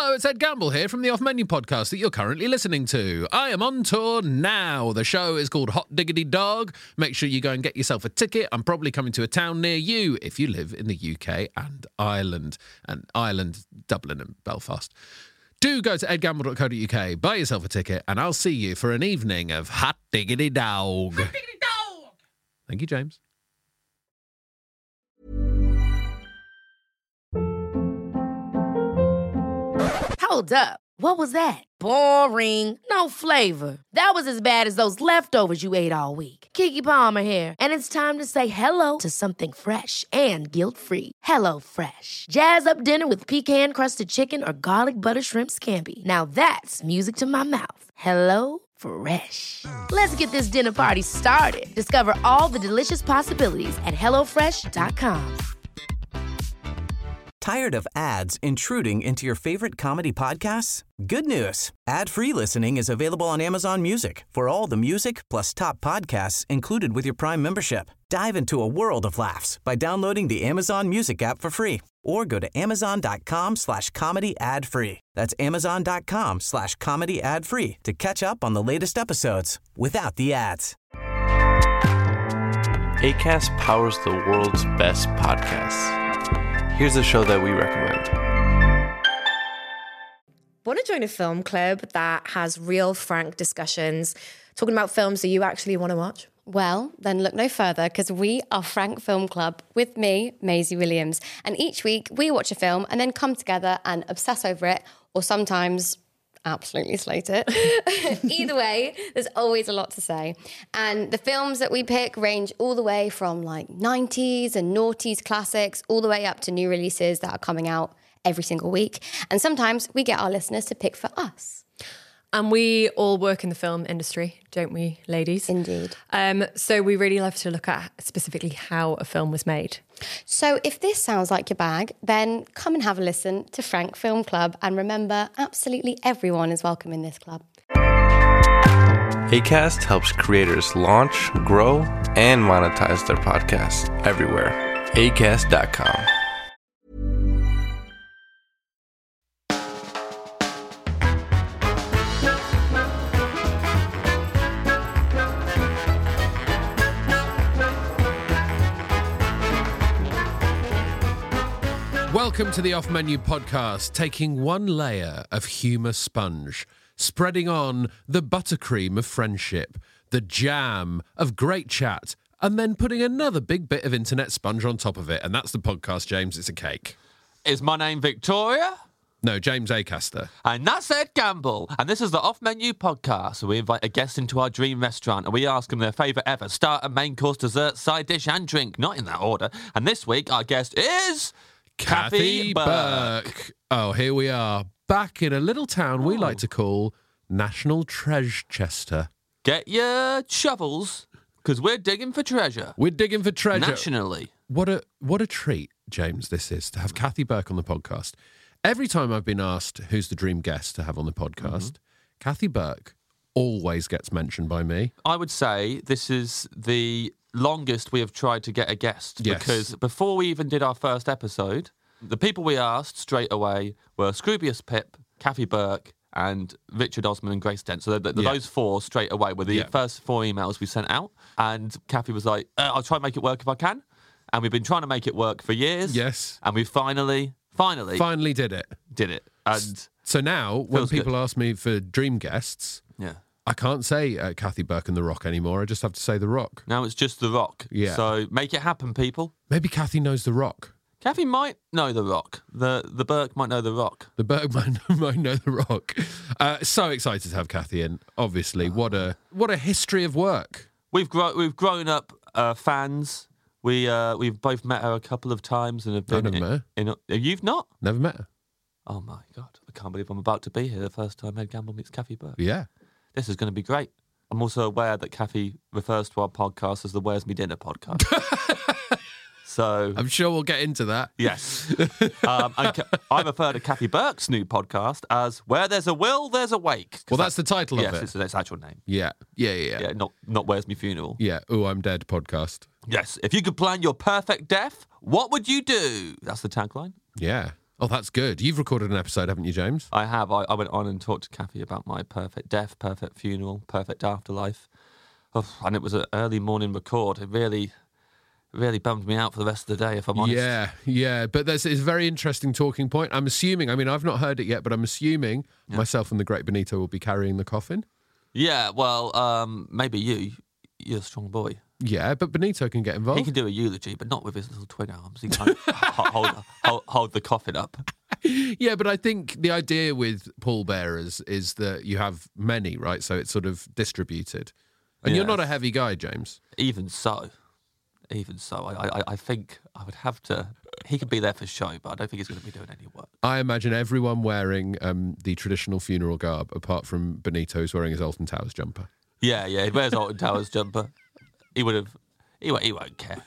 Hello, it's Ed Gamble here from the Off Menu podcast that you're currently listening to. I am on tour now. The show is called Hot Diggity Dog. Make sure you go and get yourself a ticket. I'm probably coming to a town near you if you live in the UK and Ireland, Dublin and Belfast. Do go to edgamble.co.uk, buy yourself a ticket, and I'll see you for an evening of Hot Diggity Dog. Hot Diggity Dog! Thank you, James. Hold up. What was that? Boring. No flavor. That was as bad as those leftovers you ate all week. Keke Palmer here, and it's time to say hello to something fresh and guilt-free. Hello Fresh. Jazz up dinner with pecan-crusted chicken or garlic butter shrimp scampi. Now that's music to my mouth. Hello Fresh. Let's get this dinner party started. Discover all the delicious possibilities at hellofresh.com. Tired of ads intruding into your favorite comedy podcasts? Good news. Ad-free listening is available on Amazon Music for all the music plus top podcasts included with your Prime membership. Dive into a world of laughs by downloading the Amazon Music app for free or go to amazon.com/comedy ad-free. That's amazon.com/comedy ad-free to catch up on the latest episodes without the ads. Acast powers the world's best podcasts. Here's a show that we recommend. Want to join a film club that has real, frank discussions, talking about films that you actually want to watch? Well, then look no further, because we are Frank Film Club with me, Maisie Williams. And each week we watch a film and then come together and obsess over it, or sometimes absolutely slate it. Either way, there's always a lot to say. And the films that we pick range all the way from like 90s and noughties classics all the way up to new releases that are coming out every single week. And sometimes we get our listeners to pick for us. And we all work in the film industry, don't we, ladies? Indeed. So we really love to look at specifically how a film was made. So if this sounds like your bag, then come and have a listen to Frank Film Club. And remember, absolutely everyone is welcome in this club. Acast helps creators launch, grow, and monetize their podcasts everywhere. Acast.com. Welcome to the Off Menu podcast, taking one layer of humour sponge, spreading on the buttercream of friendship, the jam of great chat, and then putting another big bit of internet sponge on top of it. And that's the podcast, James. It's a cake. Is my name Victoria? No, James Acaster. And that's Ed Gamble. And this is the Off Menu podcast, where we invite a guest into our dream restaurant and we ask them their favourite ever starter, main course, dessert, side dish, and drink. Not in that order. And this week, our guest is Kathy Burke. Oh, here we are, back in a little town we like to call National Treasure. Get your shovels, because we're digging for treasure. We're digging for treasure. Nationally. What a treat, James, this is, to have Kathy Burke on the podcast. Every time I've been asked who's the dream guest to have on the podcast, Kathy Burke always gets mentioned by me. I would say this is the longest we have tried to get a guest. Yes. Because before we even did our first episode, the people we asked straight away were Scroobius Pip, Kathy Burke, and Richard Osman and Grace Dent. So those four straight away were the first four emails we sent out. And Kathy was like, I'll try and make it work if I can. And we've been trying to make it work for years. Yes. And we finally did it. And so now, when people ask me for dream guests, I can't say Kathy Burke and The Rock anymore. I just have to say The Rock. Now it's just The Rock. Yeah. So make it happen, people. Maybe Kathy knows The Rock. Kathy might know The Rock. The Burke might know The Rock. The Burke might know The Rock. So excited to have Kathy in. Obviously, what a history of work. We've grown up fans. We've both met her a couple of times and have been. I've never met her. You've not? Never met her. Oh my God! I can't believe I'm about to be here the first time Ed Gamble meets Kathy Burke. Yeah. This is going to be great. I'm also aware that Kathy refers to our podcast as the Where's Me Dinner podcast. So I'm sure we'll get into that. Yes. I refer to Kathy Burke's new podcast as Where There's a Will, There's a Wake. Well, that's the title of it. Yes, it's its actual name. Yeah. Yeah, not Where's Me Funeral. Yeah. Oh, I'm Dead podcast. Yes. If you could plan your perfect death, what would you do? That's the tagline. Yeah. Oh, that's good. You've recorded an episode, haven't you, James? I have. I went on and talked to Kathy about my perfect death, perfect funeral, perfect afterlife. Oh, and it was an early morning record. It really bummed me out for the rest of the day, if I'm honest. Yeah. But it's a very interesting talking point. I'm assuming, I mean, I've not heard it yet, but I'm assuming myself and the great Benito will be carrying the coffin. Yeah, well, maybe you're a strong boy. Yeah, but Benito can get involved. He can do a eulogy, but not with his little twin arms. He can't hold the coffin up. Yeah, but I think the idea with pallbearers is that you have many, right? So it's sort of distributed. And you're not a heavy guy, James. Even so, I think I would have to... He could be there for show, but I don't think he's going to be doing any work. I imagine everyone wearing the traditional funeral garb, apart from Benito, who's wearing his Alton Towers jumper. Yeah, he wears Alton Towers jumper. He won't care.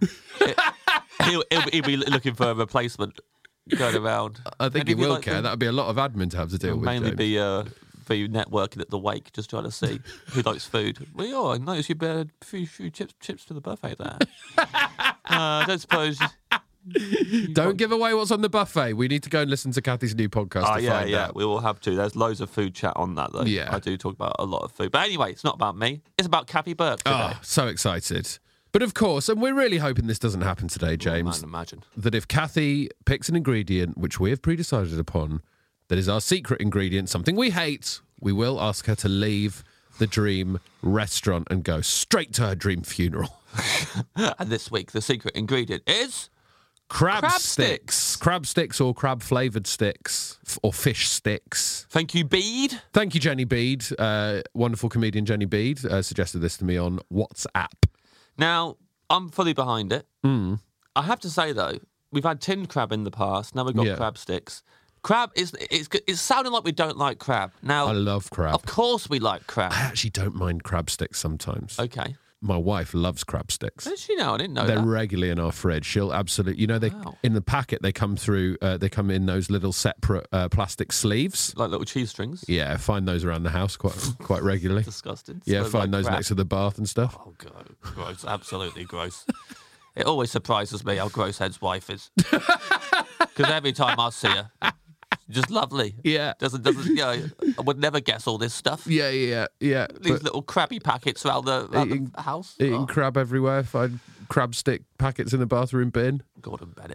He'll be looking for a replacement going around. I think he will care. That would be a lot of admin to have to deal with. Mainly James. be networking at the wake, just trying to see who likes food. Well, I noticed you better a few chips to the buffet there. I don't suppose. Don't give away what's on the buffet. We need to go and listen to Kathy's new podcast to find out. We will have to. There's loads of food chat on that, though. Yeah. I do talk about a lot of food. But anyway, it's not about me. It's about Kathy Burke today. Oh, so excited. But of course, and we're really hoping this doesn't happen today, James, I can imagine. that if Kathy picks an ingredient which we have pre-decided upon, that is our secret ingredient, something we hate, we will ask her to leave the dream restaurant and go straight to her dream funeral. And this week, the secret ingredient is... Crab sticks. sticks. Crab sticks or crab-flavoured sticks or fish sticks. Thank you, Bede. Thank you, Jenny Bede. Wonderful comedian Jenny Bede suggested this to me on WhatsApp. Now, I'm fully behind it. I have to say, though, we've had tinned crab in the past. Now we've got crab sticks. Crab, it's sounding like we don't like crab. Now, I love crab. Of course we like crab. I actually don't mind crab sticks sometimes. Okay. My wife loves crab sticks. Does she know? I didn't know They're that. regularly in our fridge. She'll absolutely... You know, in the packet, they come through... they come in those little separate plastic sleeves. Like little cheese strings? Yeah, I find those around the house quite regularly. Disgusting. Yeah, Smells find like those crap. next to the bath and stuff. Oh, God. Gross. Absolutely gross. It always surprises me how gross Ed's wife is. Because every time I see her, just lovely. Yeah. Doesn't I would never guess all this stuff. Yeah. These little crabby packets around the house. Eating crab everywhere. Find crab stick packets in the bathroom bin. Gordon Bennett.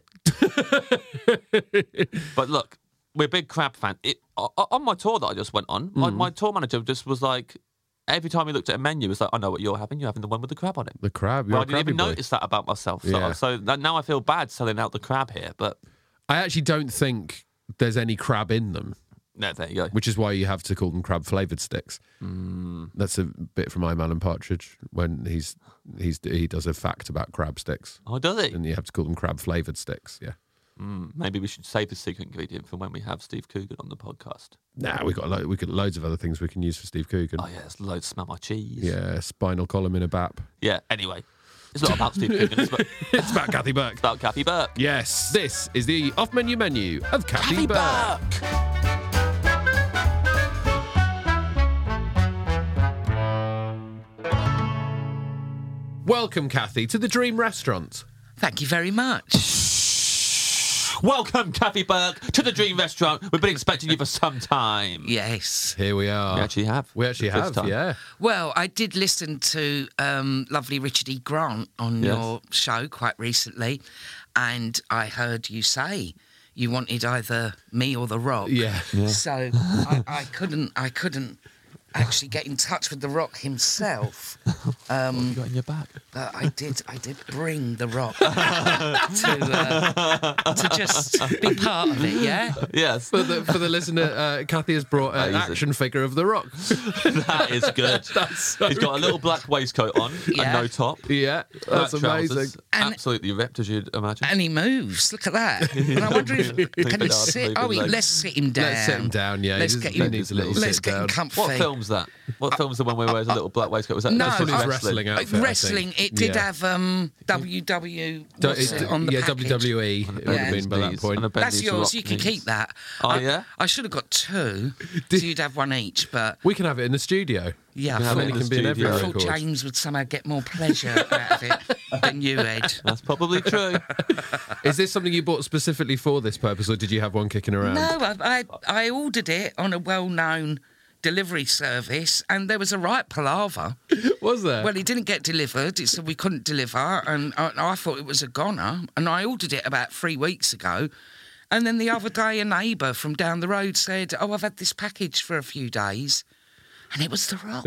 But look, we're a big crab fan. On my tour that I just went on, my tour manager just was like, every time he looked at a menu, he was like, I know what you're having. You're having the one with the crab on it. The crab. Well, I didn't even notice that about myself. So now I feel bad selling out the crab here. But I actually don't think there's any crab in them. No, there you go. Which is why you have to call them crab-flavoured sticks. That's a bit from I'm Alan Partridge when he does a fact about crab sticks. Oh, does he? And you have to call them crab-flavoured sticks, yeah. Maybe we should save the secret ingredient for when we have Steve Coogan on the podcast. Nah, we got loads of other things we can use for Steve Coogan. Oh, yeah, there's loads. Smell my cheese. Yeah, spinal column in a bap. Yeah, anyway. It's not about Steve Coogan. It's about Kathy Burke. It's about Kathy Burke. Yes, this is the off-menu menu of Kathy Burke. Welcome, Kathy, to the Dream Restaurant. Thank you very much. Welcome, Kathy Burke, to the Dream Restaurant. We've been expecting you for some time. Yes. Here we are. We actually have. Yeah. Well, I did listen to lovely Richard E. Grant on your show quite recently, and I heard you say you wanted either me or The Rock. Yeah. So I couldn't actually get in touch with The Rock himself. What have you got in your bag? But I did bring The Rock to just be part of it, yeah? Yes. For the listener, Kathy has brought an action figure of The Rock. That is good. He's got a little black waistcoat on and no top. Yeah, that's amazing. Absolutely ripped, as you'd imagine. And he moves. Look at that. And I wonder if can he sit? Oh, let's sit him down. Let's sit him down. Yeah, Let's get him. Needs a little Let's sit get him down. comfy. What film's that? What film's the one where he wears a little black waistcoat? Was that No, that's from his wrestling outfit. I Wrestling. think. It did have WW. What's it on the package? WWE. It would have been by that point. That's yours. You can keep that. Yeah? I should have got two, so you'd have one each. But we can have it in the studio. yeah, And it can be in every I thought record. James would somehow get more pleasure out of it than you, Ed. That's probably true. Is this something you bought specifically for this purpose, or did you have one kicking around? No, I ordered it on a well-known delivery service, and there was a right palaver. Was there? Well, it didn't get delivered. It said we couldn't deliver, and I thought it was a goner. And I ordered it about 3 weeks ago. And then the other day, a neighbour from down the road said, "Oh, I've had this package for a few days." And it was The Rock.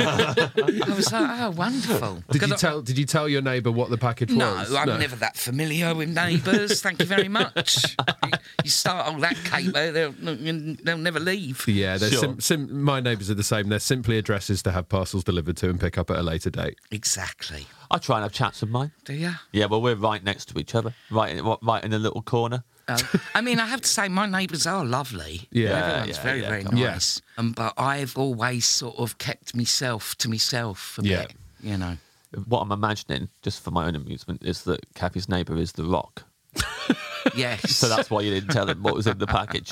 I was like, oh, wonderful. Did you tell your neighbour what the package was? No, I'm never that familiar with neighbours. Thank you very much. You start all that caper, they'll never leave. Yeah, Sure. My neighbours are the same. They're simply addresses to have parcels delivered to and pick up at a later date. Exactly. I try and have chats with mine. Do you? Yeah, well, we're right next to each other, right in a little corner. I mean, I have to say, my neighbours are lovely. Yeah. Everyone's very, very Yeah. nice. But I've always sort of kept myself to myself a Yeah. bit, you know. What I'm imagining, just for my own amusement, is that Kathy's neighbour is The Rock. Yes. So that's why you didn't tell him what was in the package.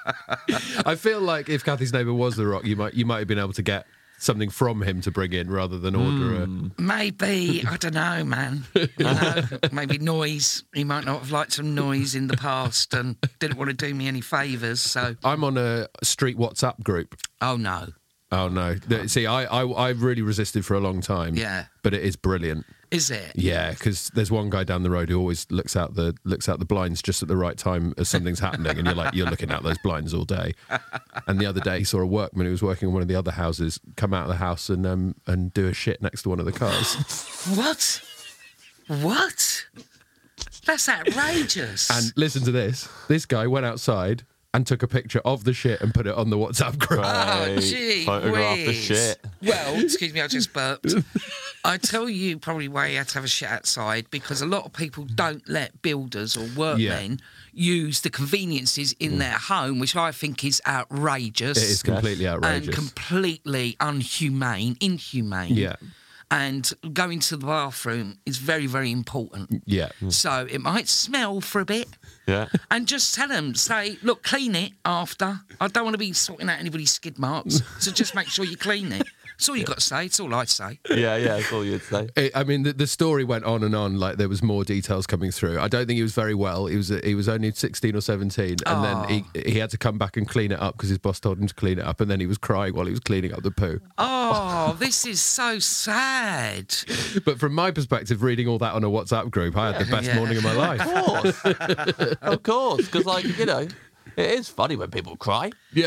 I feel like if Kathy's neighbour was The Rock, you might have been able to get something from him to bring in rather than order a... Maybe, I don't know, man. You know, maybe noise. He might not have liked some noise in the past and didn't want to do me any favours, so... I'm on a street WhatsApp group. Oh, no. Oh, no. See, I really resisted for a long time. Yeah. But it is brilliant. Is it? Yeah, because there's one guy down the road who always looks out the blinds just at the right time as something's happening, and you're looking out those blinds all day. And the other day, he saw a workman who was working on one of the other houses come out of the house and do a shit next to one of the cars. What? What? That's outrageous. And listen to this: this guy went outside and took a picture of the shit and put it on the WhatsApp group. Oh, gee Photograph the whiz. shit. Well, excuse me, I just burped. I tell you probably why you had to have a shit outside, because a lot of people don't let builders or workmen use the conveniences in their home, which I think is outrageous. It is completely outrageous. And completely inhumane. Yeah. And going to the bathroom is very, very important. Yeah. So it might smell for a bit. Yeah. And just tell them, say, look, clean it after. I don't want to be sorting out anybody's skid marks, so just make sure you clean it. That's all you got to say. It's all I say. Yeah, that's all you'd say. I mean, the story went on and on. Like there was more details coming through. I don't think he was very well. He was only 16 or 17, and then he had to come back and clean it up because his boss told him to clean it up, and then he was crying while he was cleaning up the poo. Oh, this is so sad. But from my perspective, reading all that on a WhatsApp group, I had the best morning of my life. Of course, because it is funny when people cry. Yeah,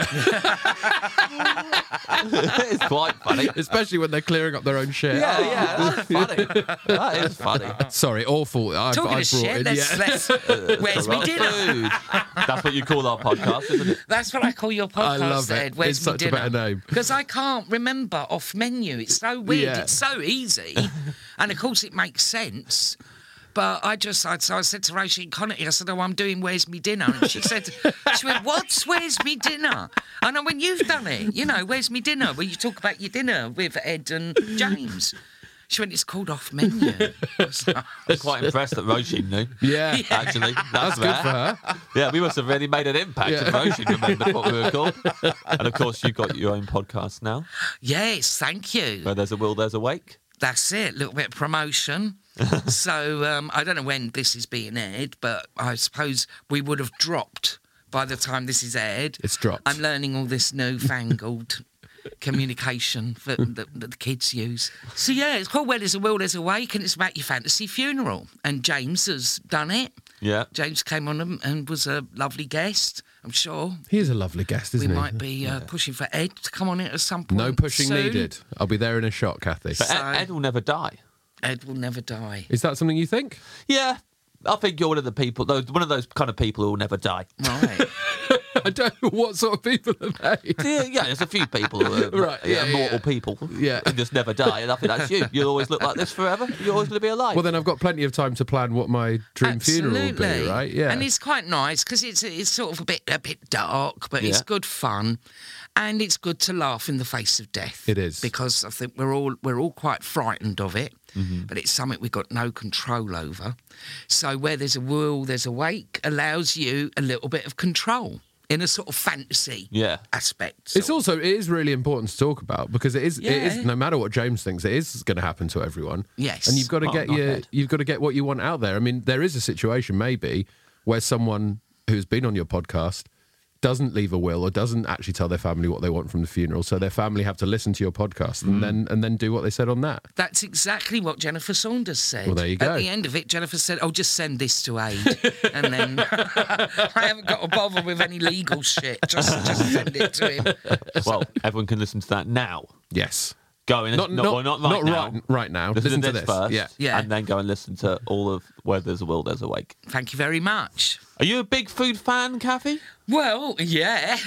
It's quite funny. especially when they're clearing up their own shit. Yeah, that's funny. That is funny. Sorry, awful. I've Talking brought of shit, in. let's where's me dinner? Food. That's what you call our podcast, isn't it? That's what I call your podcast, I love it. Ed. Where's It's me such a dinner? better name. Because I can't remember off menu. It's so weird. Yeah. It's so easy. And of course it makes sense. But I said to Roisin Connerty, I said, oh, I'm doing Where's Me Dinner? And she went, what's Where's Me Dinner? And I went, you've done it. You know, Where's Me Dinner? Where you talk about your dinner with Ed and James. She went, it's called Off Menu. I'm quite impressed that Roisin knew. Yeah. Actually, That's good for her. Yeah, we must have really made an impact if Roisin remembered what we were called. And of course, you've got your own podcast now. Yes, thank you. Where there's a will, there's a wake. That's it, a little bit of promotion. So I don't know when this is being aired, but I suppose we would have dropped by the time this is aired. It's dropped. I'm learning all this newfangled communication that the kids use. So yeah, it's called Where There's a Will, There's a Wake, and it's about your fantasy funeral. And James has done it. Yeah. James came on and was a lovely guest. I'm sure He is a lovely guest, isn't we he? might be pushing for Ed to come on it at some point. No pushing soon. needed. I'll be there in a shot, Kathy. But Ed will never die. Ed will never die. Is that something you think? Yeah. I think you're one of the people, one of those kind of people who will never die. Right. I don't know what sort of people are they. Yeah, there's a few people who are immortal people. Yeah. And just never die, and I think that's you. You'll always look like this forever. You're always going to be alive. Well, then I've got plenty of time to plan what my dream funeral will be, right? Yeah. And it's quite nice because it's sort of a bit dark, but it's good fun. And it's good to laugh in the face of death. It is. Because I think we're all quite frightened of it, but it's something we've got no control over. So where there's a will, there's a wake, allows you a little bit of control in a sort of fantasy aspect. It is really important to talk about because it is no matter what James thinks, it is going to happen to everyone. Yes. And you've got to get what you want out there. I mean, there is a situation maybe where someone who's been on your podcast doesn't leave a will or doesn't actually tell their family what they want from the funeral, so their family have to listen to your podcast and then do what they said on that. That's exactly what Jennifer Saunders said. Well, there you go. At the end of it, Jennifer said, "Oh, just send this to Aid," and then I haven't got to bother with any legal shit. Just send it to him. Well, everyone can listen to that now. Yes. Go and not right now. Listen to this first, yeah, and then go and listen to all of Where There's a Will, There's a Wake. Thank you very much. Are you a big food fan, Kathy? Well, yeah.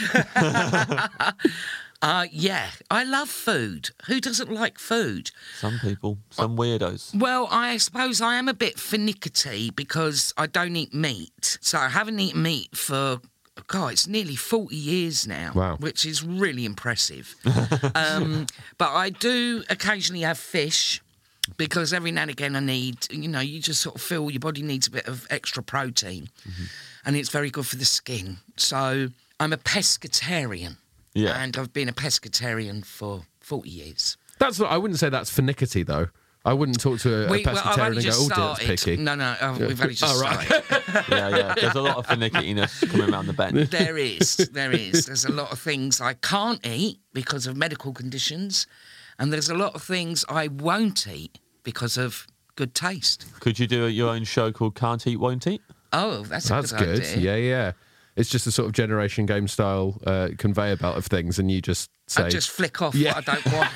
Yeah, I love food. Who doesn't like food? Some people, some weirdos. Well, I suppose I am a bit finicky because I don't eat meat. So I haven't eaten meat for, God, it's nearly 40 years now. Wow. Which is really impressive. But I do occasionally have fish because every now and again I need, you just sort of feel your body needs a bit of extra protein. And it's very good for the skin. So I'm a pescatarian. Yeah. And I've been a pescatarian for 40 years. I wouldn't say that's finicky, though. I wouldn't talk to a pescatarian and go, oh, dear, it's picky. No, we've only just started. Yeah. There's a lot of finickiness coming around the bend. There is. There's a lot of things I can't eat because of medical conditions, and there's a lot of things I won't eat because of good taste. Could you do your own show called Can't Eat, Won't Eat? Oh, that's good idea. Yeah. It's just a sort of Generation Game style conveyor belt of things, and you just say... I just flick off what I don't want.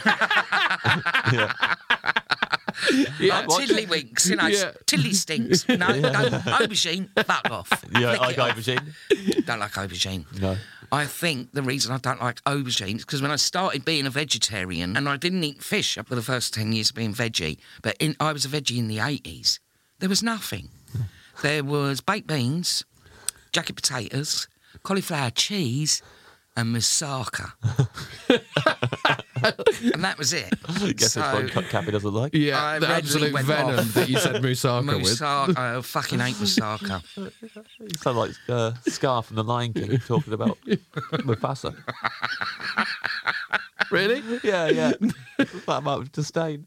Like tiddlywinks, tiddly stinks. No, aubergine, fuck off. Yeah, like aubergine? Don't like aubergine. No. I think the reason I don't like aubergine is because when I started being a vegetarian, and I didn't eat fish up for the first 10 years of being veggie, but I was a veggie in the 80s, there was nothing. There was baked beans, jacket potatoes, cauliflower cheese, and moussaka. And that was it. I guess that's what Kathy doesn't like. Yeah, the absolute venom that you said moussaka with. I fucking hate moussaka. You sound like Scar from The Lion King talking about Mufasa. Really? Yeah. That much disdain.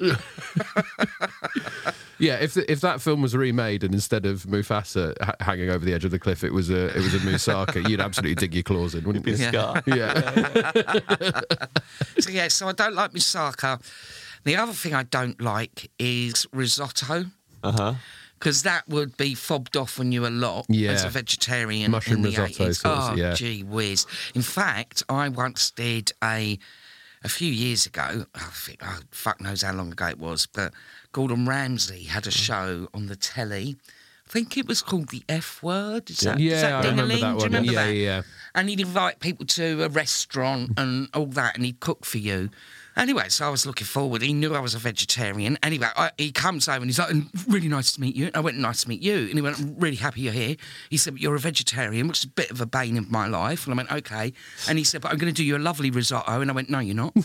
Yeah, if that film was remade and instead of Mufasa hanging over the edge of the cliff, it was a moussaka, you'd absolutely dig your claws in, wouldn't you? Scar. Yeah. So I don't like moussaka. The other thing I don't like is risotto. Because that would be fobbed off on you a lot as a vegetarian. Mushroom in the risotto 80s. Gee whiz. In fact, I once did a few years ago, fuck knows how long ago it was, but Gordon Ramsay had a show on the telly. I think it was called The F Word. Is that I remember that one. Do you remember that? Yeah. And he'd invite people to a restaurant and all that, and he'd cook for you. Anyway, so I was looking forward. He knew I was a vegetarian. Anyway, he comes over and he's like, really nice to meet you. And I went, nice to meet you. And he went, I'm really happy you're here. He said, but you're a vegetarian, which is a bit of a bane in my life. And I went, okay. And he said, but I'm going to do you a lovely risotto. And I went, no, you're not.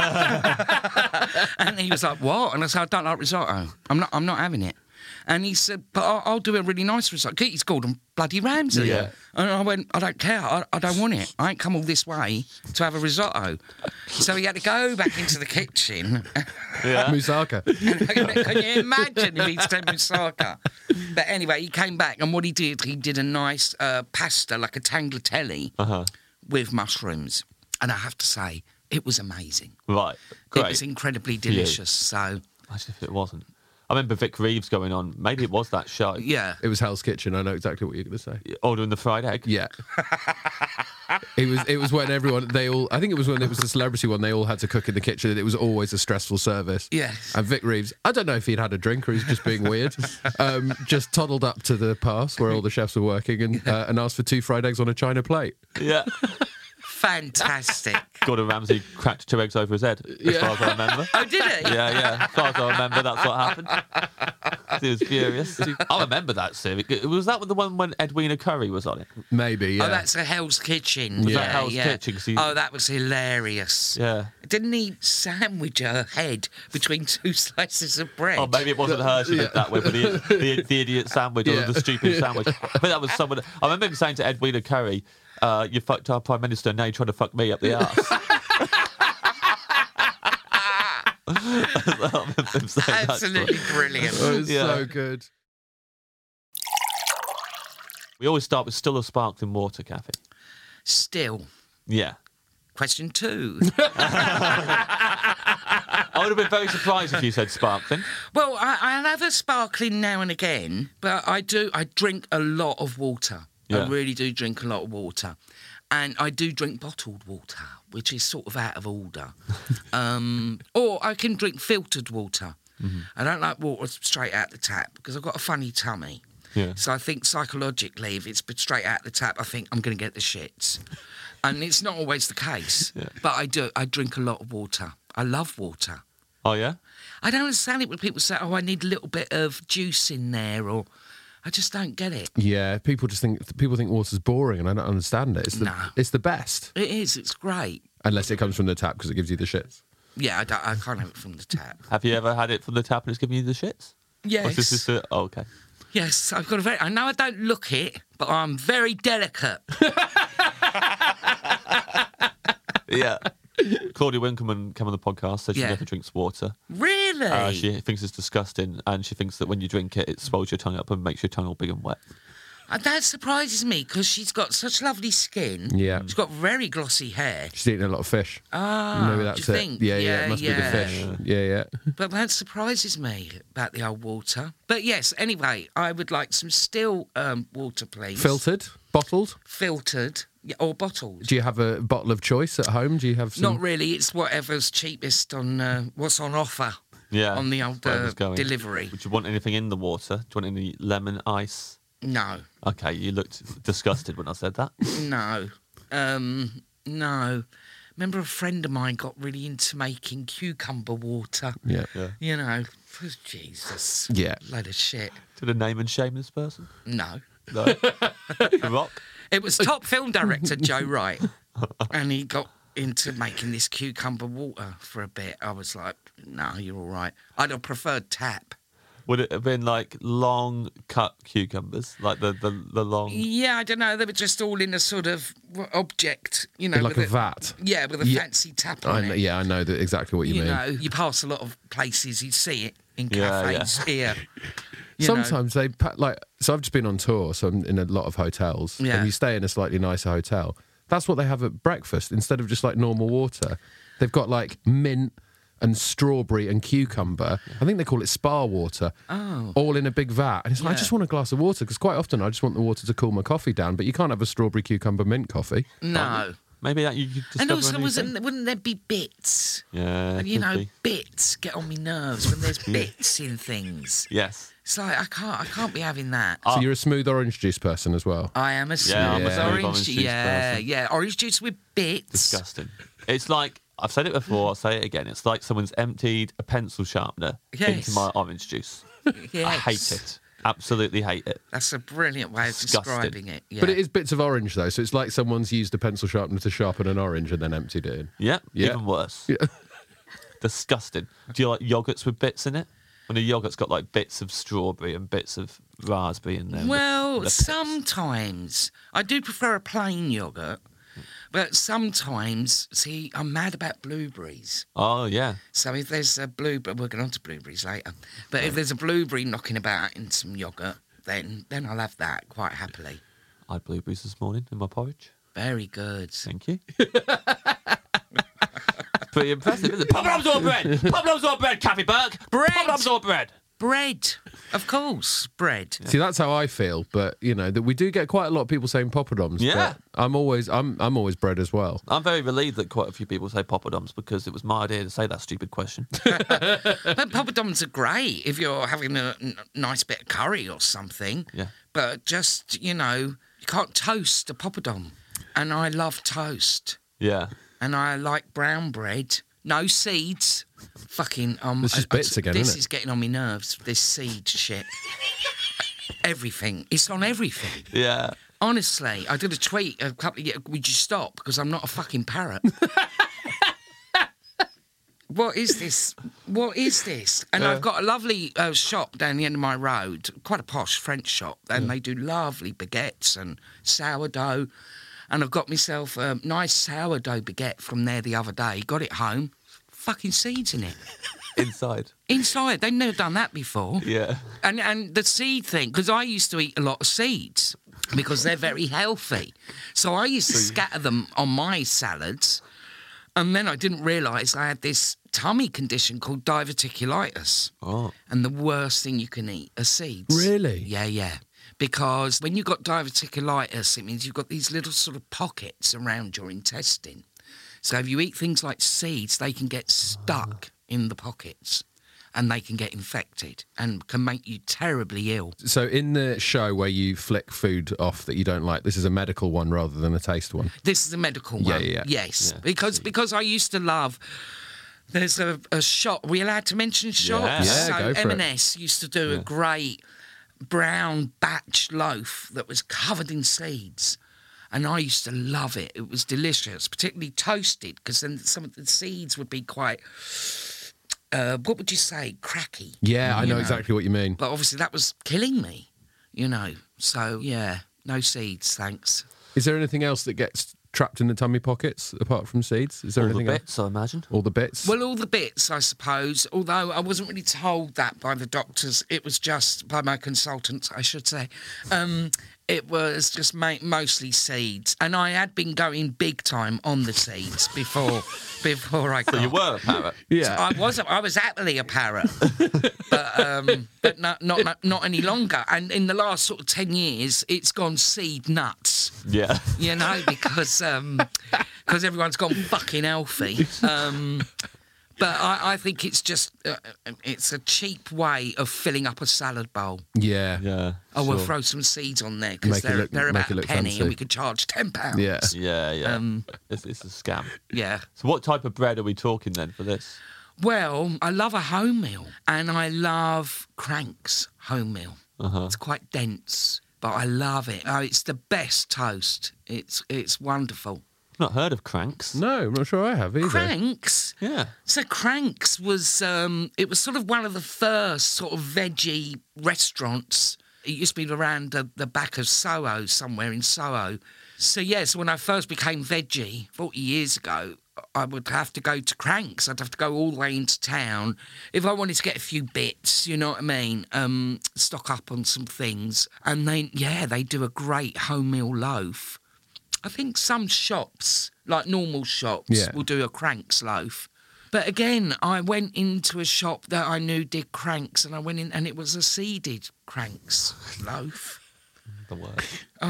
And he was like, what? And I said, I don't like risotto. I'm not having it. And he said, but I'll do a really nice risotto. He's called him bloody Ramsay. Yeah. And I went, I don't care. I don't want it. I ain't come all this way to have a risotto. So he had to go back into the kitchen. Moussaka. Can you imagine if he'd said moussaka? But anyway, he came back, and what he did a nice pasta, like a tagliatelle, with mushrooms. And I have to say, it was amazing. Right. Great. It was incredibly delicious. So imagine if it wasn't. I remember Vic Reeves going on. Maybe it was that show. Yeah. It was Hell's Kitchen. I know exactly what you're going to say. Ordering the fried egg. Yeah. It was when I think it was when it was the celebrity one, they all had to cook in the kitchen, and it was always a stressful service. Yes. And Vic Reeves, I don't know if he'd had a drink or he's just being weird, just toddled up to the pass where all the chefs were working and asked for 2 fried eggs on a china plate. Yeah. Fantastic. Gordon Ramsay cracked 2 eggs over his head, as far as I remember. Oh, did he? Yeah. As far as I remember, that's what happened. He was furious. I remember that series. Was that the one when Edwina Curry was on it? Maybe, yeah. Oh, that's a Hell's Kitchen. Was that Hell's Kitchen? 'Cause Oh, that was hilarious. Yeah. Didn't he sandwich her head between 2 slices of bread? Oh, maybe it wasn't her she did that with the idiot sandwich or the stupid sandwich. I think that was someone. I remember him saying to Edwina Curry, "You fucked our Prime Minister, now you're trying to fuck me up the arse." Absolutely brilliant. It was so good. We always start with still or sparkling water, Kathy. Still. Yeah. Question 2. I would have been very surprised if you said sparkling. Well, I have a sparkling now and again, but I drink a lot of water. Yeah. I really do drink a lot of water. And I do drink bottled water, which is sort of out of order. Or I can drink filtered water. Mm-hmm. I don't like water straight out the tap because I've got a funny tummy. Yeah. So I think psychologically, if it's straight out the tap, I think I'm going to get the shits. And it's not always the case. Yeah. But I do. I drink a lot of water. I love water. Oh, yeah? I don't understand it when people say, oh, I need a little bit of juice in there, or I just don't get it. Yeah, people think water's boring, and I don't understand it. It's the best. It is. It's great. Unless it comes from the tap because it gives you the shits. Yeah, I can't have it from the tap. Have you ever had it from the tap and it's giving you the shits? Yes. Okay. Yes, I've got I know I don't look it, but I'm very delicate. Yeah. Claudia Winkleman came on the podcast, said she never drinks water. Really? She thinks it's disgusting, and she thinks that when you drink it, it swells your tongue up and makes your tongue all big and wet. That surprises me because she's got such lovely skin. Yeah. She's got very glossy hair. She's eating a lot of fish. Ah, maybe that's do you it. think? Yeah, it must be the fish. Yeah. But that surprises me about the old water. But yes, anyway, I would like some still water, please. Filtered? Bottled? Filtered. Yeah, or bottled. Do you have a bottle of choice at home? Do you have some? Not really. It's whatever's cheapest on what's on offer. Yeah. On the old delivery. Would you want anything in the water? Do you want any lemon ice? No. Okay, you looked disgusted when I said that. No. No. Remember a friend of mine got really into making cucumber water. Yeah. You know, Jesus. Yeah. Load of shit. Did I name and shame this person? No. No. The Rock? It was top film director Joe Wright, and he got into making this cucumber water for a bit. I was like, no, you're all right. I'd have preferred tap. Would it have been like long cut cucumbers, like the long? Yeah, I don't know. They were just all in a sort of object, you know, like a vat. Yeah, with a fancy tap on it. Yeah, I know exactly what you mean. You know, you pass a lot of places, you see it in cafes here. Sometimes they so I've just been on tour, so I'm in a lot of hotels, and you stay in a slightly nicer hotel. That's what they have at breakfast instead of just like normal water. They've got like mint and strawberry and cucumber. I think they call it spa water. Oh. All in a big vat. And it's like, I just want a glass of water, because quite often I just want the water to cool my coffee down, but you can't have a strawberry cucumber mint coffee. No. Maybe that you could discover. And also, wouldn't there be bits? Yeah. And bits get on me nerves when there's bits in things. Yes. It's like I can't be having that. So you're a smooth orange juice person as well? I am a smooth orange juice person. Yeah, orange juice with bits. Disgusting. It's like, I've said it before, I'll say it again. It's like someone's emptied a pencil sharpener into my orange juice. Yes. I hate it. Absolutely hate it. That's a brilliant way of describing it. Yeah. But it is bits of orange, though, so it's like someone's used a pencil sharpener to sharpen an orange and then emptied it in. Yeah, even worse. Yeah. Disgusting. Do you like yoghurts with bits in it? When a yoghurt's got like bits of strawberry and bits of raspberry in there. Well, sometimes. I do prefer a plain yoghurt. But sometimes, see, I'm mad about blueberries. Oh, yeah. So if there's a blueberry, we'll get on to blueberries later. But if there's a blueberry knocking about in some yoghurt, then I'll have that quite happily. I had blueberries this morning in my porridge. Very good. Thank you. Pretty impressive, isn't it? Poppadoms or bread? Poppadoms or bread, Kathy Burke? Bread. Poppadoms or bread? Bread. Of course, bread. See, that's how I feel, but that we do get quite a lot of people saying poppadoms. Yeah. But I'm always bread as well. I'm very relieved that quite a few people say poppadoms, because it was my idea to say that stupid question. But poppadoms are great if you're having a nice bit of curry or something. Yeah. But just, you can't toast a poppadom. and I love toast. Yeah. And I like brown bread. No seeds. Fucking... This is bits again, This isn't it? is getting on my nerves, this seed shit. Everything. It's on everything. Yeah. Honestly, I did a tweet a couple of years... Would you stop? Because I'm not a fucking parrot. What is this? What is this? And I've got a lovely shop down the end of my road, quite a posh French shop, and they do lovely baguettes and sourdough. And I've got myself a nice sourdough baguette from there the other day. Got it home, fucking seeds in it. Inside. Inside, they'd never done that before. Yeah. And the seed thing, because I used to eat a lot of seeds because they're very healthy. So I used to scatter them on my salads. And then I didn't realise I had this tummy condition called diverticulitis. Oh. And the worst thing you can eat are seeds. Really? Yeah. Because when you've got diverticulitis, it means you've got these little sort of pockets around your intestine. So if you eat things like seeds, they can get stuck in the pockets and they can get infected and can make you terribly ill. So in the show where you flick food off that you don't like, this is a medical one rather than a taste one? This is a medical one. Yeah. Yes, because I used to love... There's a shop. Are we allowed to mention shops? Yeah, So go for it. M&S used to do a great brown batch loaf that was covered in seeds. And I used to love it. It was delicious, particularly toasted, because then some of the seeds would be quite, what would you say, cracky. Yeah, I know exactly what you mean. But obviously that was killing me, So, yeah, no seeds, thanks. Is there anything else that gets trapped in the tummy pockets apart from seeds? Is there All the anything bits, I imagine. All the bits? Well, all the bits, I suppose, although I wasn't really told that by the doctors. It was just by my consultants, I should say. It was just mostly seeds. And I had been going big time on the seeds before I got... So you were a parrot? Yeah. I was happily a parrot, but not any longer. And in the last sort of 10 years, it's gone seed nuts. Yeah. Because everyone's gone fucking healthy. But I think it's just it's a cheap way of filling up a salad bowl. Yeah. Yeah. Oh, we'll sure. throw some seeds on there because Make they're about it a look penny fancy. and we could charge £10. Yeah. Yeah. It's a scam. Yeah. So what type of bread are we talking then for this? Well, I love a home meal and I love Crank's home meal. It's quite dense, but I love it. Oh, it's the best toast. It's wonderful. I've not heard of Cranks. No, I'm not sure I have either. Cranks? Yeah. So Cranks was, it was sort of one of the first sort of veggie restaurants. It used to be around the back of Soho, somewhere in Soho. So, yes, when I first became veggie 40 years ago, I would have to go to Cranks. I'd have to go all the way into town if I wanted to get a few bits, you know what I mean, stock up on some things. And they do a great home meal loaf. I think some shops, like normal shops, will do a Cranks loaf. But again, I went into a shop that I knew did Cranks, and I went in and it was a seeded Cranks loaf. The word.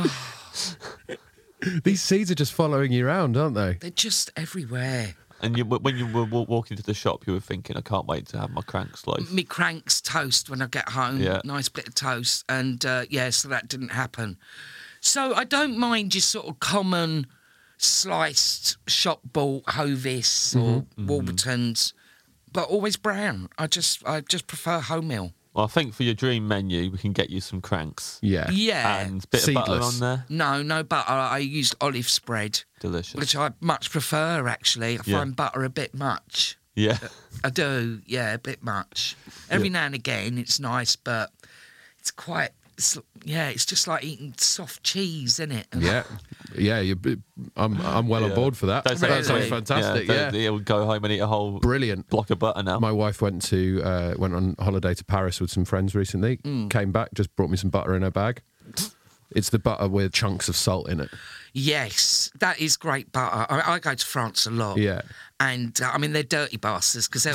These seeds are just following you around, aren't they? They're just everywhere. And when you were walking to the shop, you were thinking, I can't wait to have my Cranks loaf. Me Cranks toast when I get home. Yeah. Nice bit of toast. And, so that didn't happen. So I don't mind your sort of common sliced shop-bought Hovis or Warburtons, but always brown. I just prefer home meal. Well, I think for your dream menu, we can get you some Cranks. Yeah. Yeah. And a bit of butter Seedless. on there. No butter. I use olive spread. Delicious. Which I much prefer, actually. I find butter a bit much. Yeah. I do, a bit much. Every now and again, it's nice, but it's quite... it's just like eating soft cheese, isn't it? Yeah. I'm well on board for that. Don't say That sounds Really? fantastic. Yeah. Yeah. He'll go home and eat a whole Brilliant. block of butter now. My wife went on holiday to Paris with some friends recently. Came back, just brought me some butter in her bag. It's the butter with chunks of salt in it. Yes, that is great butter. I go to France a lot. Yeah. And, they're dirty bastards because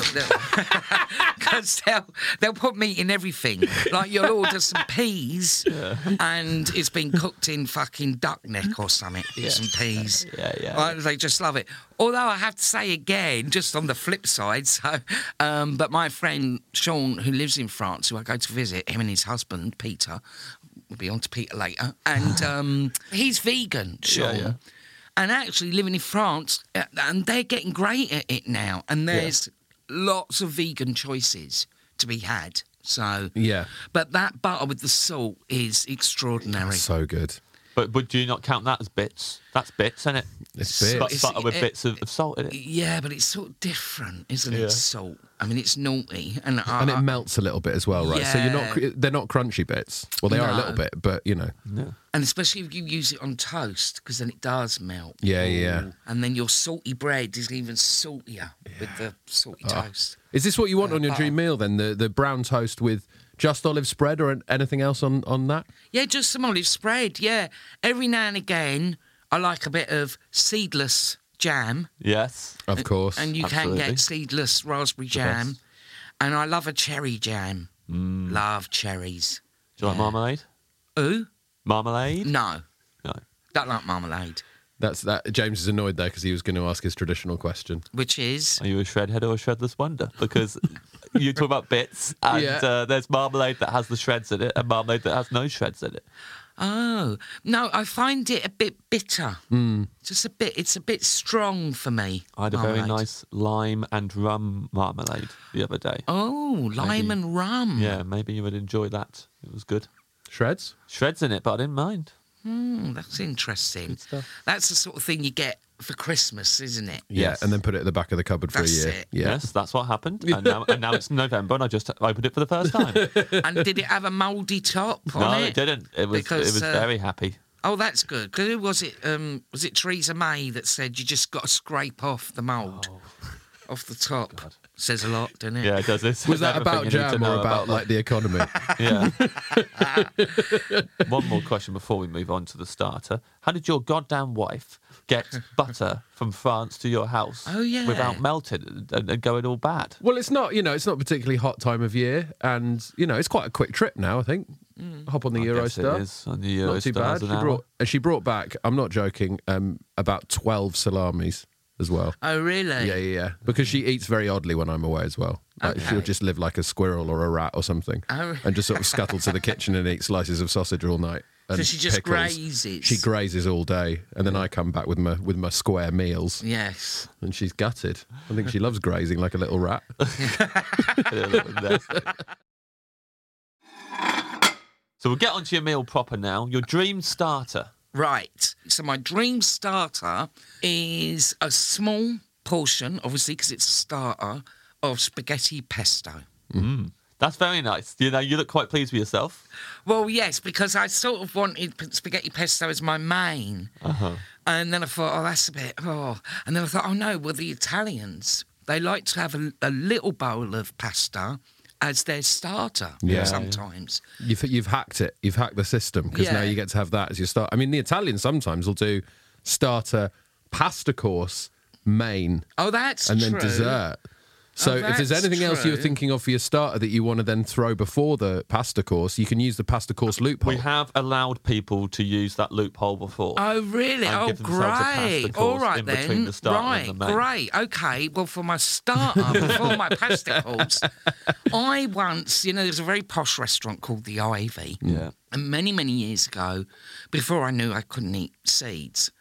they'll put meat in everything. Like, you'll order some peas and it's been cooked in fucking duck neck or something. Some peas. Yeah. They just love it. Although I have to say again, just on the flip side, but my friend Sean, who lives in France, who I go to visit, him and his husband, Peter, we'll be on to Peter later, and he's vegan, Sean. Yeah. And actually living in France, and they're getting great at it now. And there's lots of vegan choices to be had. So, but that butter with the salt is extraordinary. So good. But would you not count that as bits? That's bits, isn't it? It's bits. Butter with bits of salt in it. Yeah, but it's sort of different, isn't it? Salt. I mean, it's naughty, and it melts a little bit as well, right? So they're not crunchy bits. Well, they are a little bit, but you know. No. And especially if you use it on toast, because then it does melt. Yeah. And then your salty bread is even saltier with the salty toast. Is this what you want on your dream meal then? The brown toast with just olive spread or anything else on that? Yeah, just some olive spread, yeah. Every now and again, I like a bit of seedless jam. Yes. Of course. And you can get seedless raspberry jam. And I love a cherry jam. Love cherries. Do you like marmalade? Ooh? Marmalade? No. No. Don't like marmalade. That's that. James is annoyed there because he was going to ask his traditional question. Which is? Are you a shredhead or a shredless wonder? Because you talk about bits, and there's marmalade that has the shreds in it, and marmalade that has no shreds in it. Oh no, I find it a bit bitter. Just a bit. It's a bit strong for me. I had a very nice lime and rum marmalade the other day. Oh, lime and rum. Yeah, maybe you would enjoy that. It was good. Shreds in it, but I didn't mind. That's interesting. That's the sort of thing you get for Christmas, isn't it? Yeah, and then put it at the back of the cupboard for a year. It. Yeah. Yes, that's what happened. And now it's November, and I just opened it for the first time. And did it have a mouldy top on No, it? it didn't. It was very happy. Oh, that's good. Because who was it? Was it Theresa May that said you just got to scrape off the mould off the top? God. Says a lot, doesn't it? Yeah, it does. Was that about jam or about like the economy? Yeah. One more question before we move on to the starter. How did your goddamn wife get butter from France to your house without melting and going all bad? Well, it's not a particularly hot time of year, and it's quite a quick trip now, I think. Hop on the Eurostar. It is on the Eurostar. Not too bad. She brought back, I'm not joking, about 12 salamis as well. Oh, really? Yeah. Because she eats very oddly when I'm away as well. Like she'll just live like a squirrel or a rat or something, and just sort of scuttle to the kitchen and eat slices of sausage all night. And so she just pickles. grazes. She grazes all day, and then I come back with my square meals. Yes. And she's gutted. I think she loves grazing like a little rat. So we'll get onto your meal proper now. Your dream starter. Right. So my dream starter is a small portion, obviously because it's a starter, of spaghetti pesto. That's very nice. You look quite pleased with yourself. Well, yes, because I sort of wanted spaghetti pesto as my main. And then I thought, that's a bit, And then I thought, no, well, the Italians, they like to have a little bowl of pasta as their starter sometimes. You've hacked it. You've hacked the system, because now you get to have that as your start. I mean, the Italians sometimes will do starter, pasta course, main. Oh, that's true. And then dessert. So if there's anything else you're thinking of for your starter that you want to then throw before the pasta course, you can use the pasta course loophole. We have allowed people to use that loophole before. Oh, really? And give themselves a pasta course all right, in then. Between the starter and the main. Great. Okay. Well, for my starter, before my pasta course, I once, there's a very posh restaurant called The Ivy. Yeah. And many, many years ago, before I knew I couldn't eat seeds,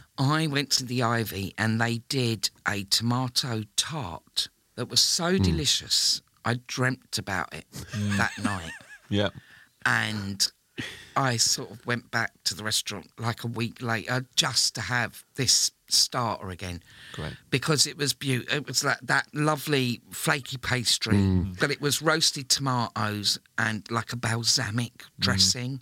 I went to The Ivy and they did a tomato tart that was so delicious, I dreamt about it that night. Yeah. And I sort of went back to the restaurant like a week later just to have this starter again. Great. Because it was beautiful. It was that lovely flaky pastry, but it was roasted tomatoes and like a balsamic dressing.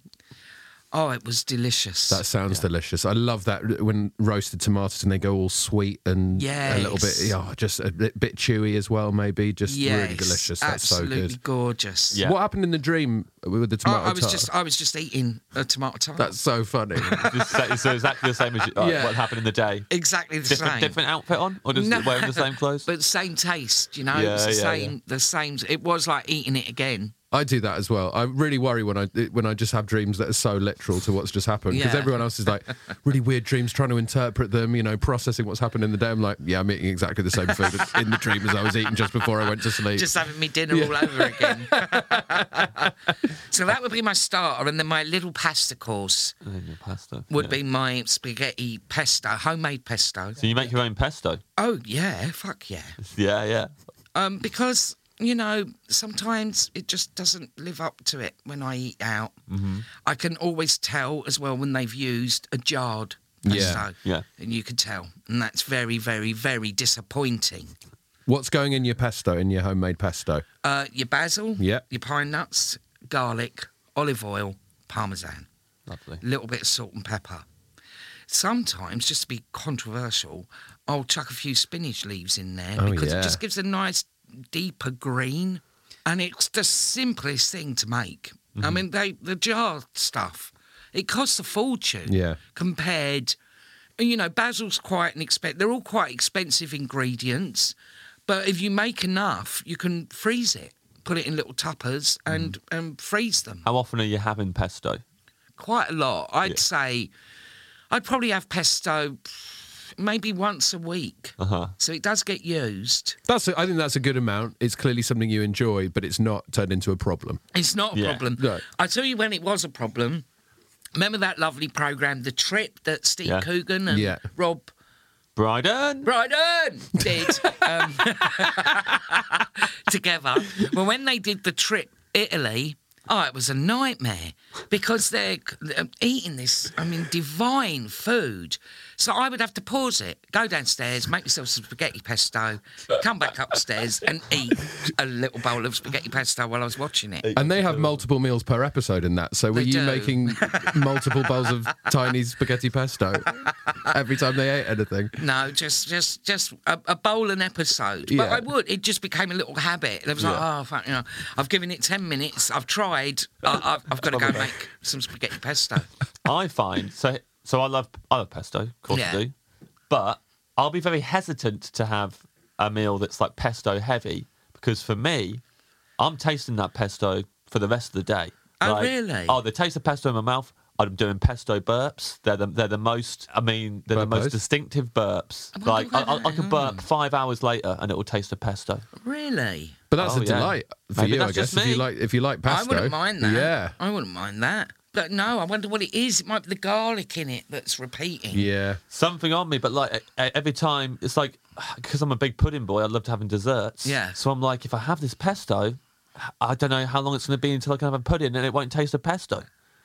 Oh, it was delicious. That sounds delicious. I love that when roasted tomatoes and they go all sweet and a little bit, just a bit chewy as well, maybe. Just really delicious. That's so good. Absolutely gorgeous. Yeah. What happened in the dream with the tomato tart? I was just eating a tomato tart. That's so funny. So exactly the same as what happened in the day. Exactly the same. Different outfit on, or just wearing the same clothes? But same taste, it was the same. It was like eating it again. I do that as well. I really worry when I just have dreams that are so literal to what's just happened, because everyone else is like really weird dreams, trying to interpret them, processing what's happened in the day. I'm like, yeah, I'm eating exactly the same food in the dream as I was eating just before I went to sleep. Just having me dinner all over again. So that would be my starter, and then my little pasta course would be my spaghetti pesto, homemade pesto. So you make your own pesto? Oh, yeah, fuck yeah. Yeah. Because, sometimes it just doesn't live up to it when I eat out. Mm-hmm. I can always tell as well when they've used a jarred pesto. Yeah. And you can tell. And that's very, very, very disappointing. What's going in your pesto, in your homemade pesto? Your basil, your pine nuts, garlic, olive oil, parmesan. Lovely. A little bit of salt and pepper. Sometimes, just to be controversial, I'll chuck a few spinach leaves in there because it just gives a nice deeper green, and it's the simplest thing to make. Mm-hmm. I mean, the jar stuff, it costs a fortune compared. Basil's quite they're all quite expensive ingredients, but if you make enough, you can freeze it, put it in little tuppers, and freeze them. How often are you having pesto? Quite a lot. I'd say I'd probably have pesto maybe once a week. Uh-huh. So it does get used. I think that's a good amount. It's clearly something you enjoy, but it's not turned into a problem. It's not a problem. No. I tell you when it was a problem. Remember that lovely programme, The Trip, that Steve Coogan and Rob Brydon did together? Well, when they did The Trip Italy, it was a nightmare because they're eating this, divine food. So I would have to pause it, go downstairs, make myself some spaghetti pesto, come back upstairs and eat a little bowl of spaghetti pesto while I was watching it. And they have multiple meals per episode in that. So were you making multiple bowls of tiny spaghetti pesto every time they ate anything? No, just a bowl an episode. But it just became a little habit. It was like, fuck, I've given it 10 minutes, I've tried, I've got to go make some spaghetti pesto. I find, so I love pesto, of course I do, but I'll be very hesitant to have a meal that's like pesto heavy, because for me, I'm tasting that pesto for the rest of the day. Oh, really? Oh, the taste of pesto in my mouth, I'm doing pesto burps. They're the most, the most distinctive burps. I can burp 5 hours later and it will taste of pesto. Really? But that's a delight for Maybe you, I guess, if you like pesto. I wouldn't mind that. Yeah. I wouldn't mind that. But no, I wonder what it is. It might be the garlic in it that's repeating. Yeah. Something on me, but like every time, it's like, because I'm a big pudding boy, I love having desserts. Yeah. So I'm like, if I have this pesto, I don't know how long it's going to be until I can have a pudding and it won't taste of pesto.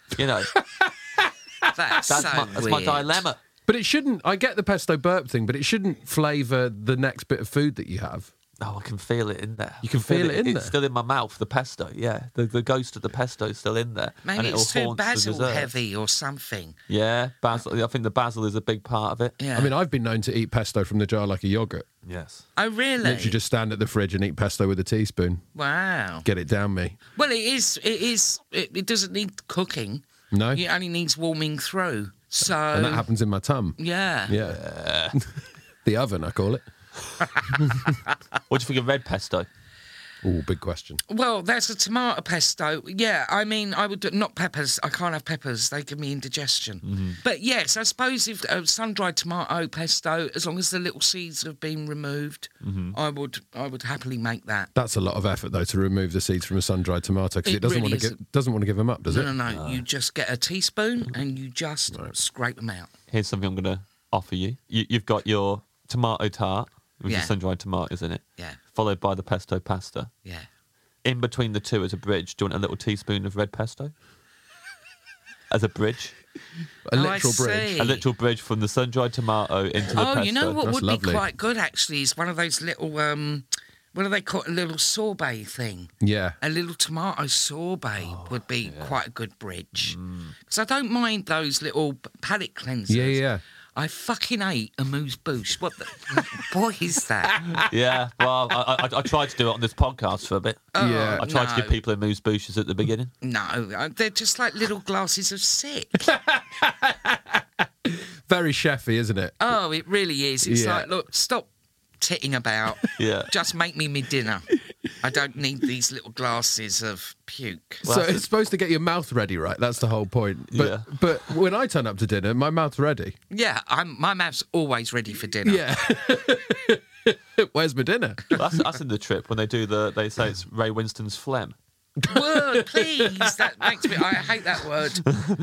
That's my dilemma. But it shouldn't, I get the pesto burp thing, but it shouldn't flavour the next bit of food that you have. Oh, I can feel it in there. You can feel it in there? It's still in my mouth, the pesto, yeah. The ghost of the pesto is still in there. Maybe it's too basil heavy or something. Yeah, basil. I think the basil is a big part of it. Yeah. I've been known to eat pesto from the jar like a yoghurt. Yes. Oh, really? Literally just stand at the fridge and eat pesto with a teaspoon. Wow. Get it down me. Well, it doesn't need cooking. No? It only needs warming through. So. And that happens in my tum. Yeah. Yeah. The oven, I call it. What do you think of red pesto? Oh, big question. Well, that's a tomato pesto. Yeah, I would do, not peppers. I can't have peppers. They give me indigestion. Mm-hmm. But yes, I suppose if sun-dried tomato pesto, as long as the little seeds have been removed, I would happily make that. That's a lot of effort, though, to remove the seeds from a sun-dried tomato, because it doesn't want to give them up, does it? No. You just get a teaspoon and you just scrape them out. Here's something I'm going to offer you. You've got your tomato tart with your sun-dried tomatoes in it. Yeah. Followed by the pesto pasta. Yeah. In between the two as a bridge, do you want a little teaspoon of red pesto? As a bridge? A literal bridge. A literal bridge from the sun-dried tomato into the pesto. Oh, you know what That's would lovely. be quite good, actually, is one of those little, what do they call it, a little sorbet thing? Yeah. A little tomato sorbet would be quite a good bridge. Because I don't mind those little palate cleansers. Yeah. I fucking ate a amuse-bouche. What the... What is that? Yeah, well, I tried to do it on this podcast for a bit. Yeah. I tried to give people amuse-bouches at the beginning. No, they're just like little glasses of sick. Very chefy, isn't it? Oh, it really is. It's like, look, stop titting about. Yeah. Just make me dinner. I don't need these little glasses of puke. So it's supposed to get your mouth ready, right? That's the whole point. But when I turn up to dinner, my mouth's ready. Yeah, my mouth's always ready for dinner. Yeah. Where's my dinner? That's in the trip when they say it's Ray Winston's phlegm. Word, please. That makes me. I hate that word.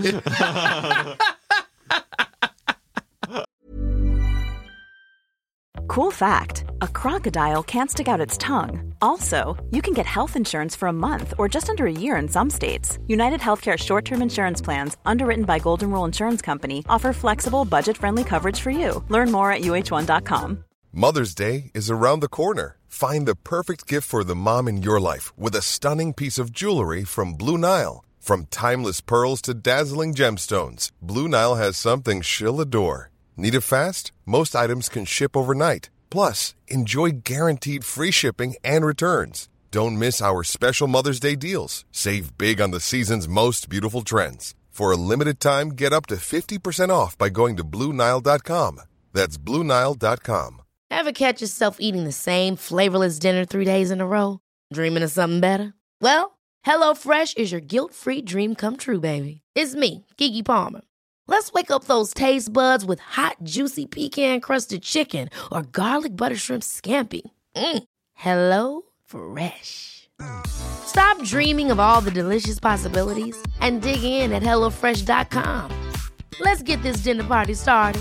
Cool fact, a crocodile can't stick out its tongue. Also, you can get health insurance for a month or just under a year in some states. United Healthcare short-term insurance plans, underwritten by Golden Rule Insurance Company, offer flexible, budget-friendly coverage for you. Learn more at uh1.com. Mother's Day is around the corner. Find the perfect gift for the mom in your life with a stunning piece of jewelry from Blue Nile. From timeless pearls to dazzling gemstones, Blue Nile has something she'll adore. Need it fast? Most items can ship overnight. Plus, enjoy guaranteed free shipping and returns. Don't miss our special Mother's Day deals. Save big on the season's most beautiful trends. For a limited time, get up to 50% off by going to BlueNile.com. That's BlueNile.com. Ever catch yourself eating the same flavorless dinner 3 days in a row? Dreaming of something better? Well, HelloFresh is your guilt-free dream come true, baby. It's me, Keke Palmer. Let's wake up those taste buds with hot, juicy pecan-crusted chicken or garlic butter shrimp scampi. Hello Fresh. Stop dreaming of all the delicious possibilities and dig in at HelloFresh.com. Let's get this dinner party started.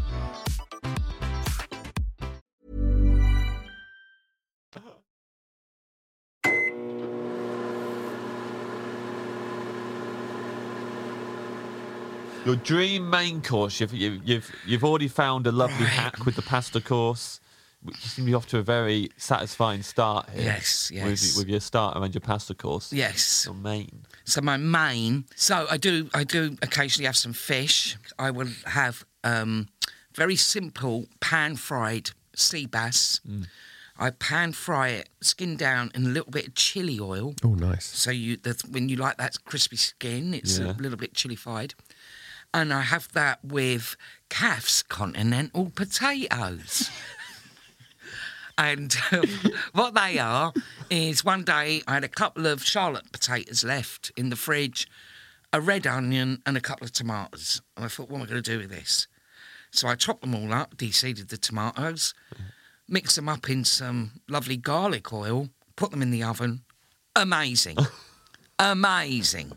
Your dream main course. You've already found a lovely hack with the pasta course. You seem to be off to a very satisfying start here. Yes. With your starter and your pasta course. Yes. Your main. So my main. So I do occasionally have some fish. I will have very simple pan-fried sea bass. I pan-fry it, skin down, in a little bit of chili oil. Oh, nice. So when you like that crispy skin, it's a little bit chili-fied. And I have that with Calf's Continental potatoes. And what they are is one day I had a couple of Charlotte potatoes left in the fridge, a red onion and a couple of tomatoes. And I thought, what am I going to do with this? So I chopped them all up, de-seeded the tomatoes, mixed them up in some lovely garlic oil, put them in the oven. Amazing. Amazing.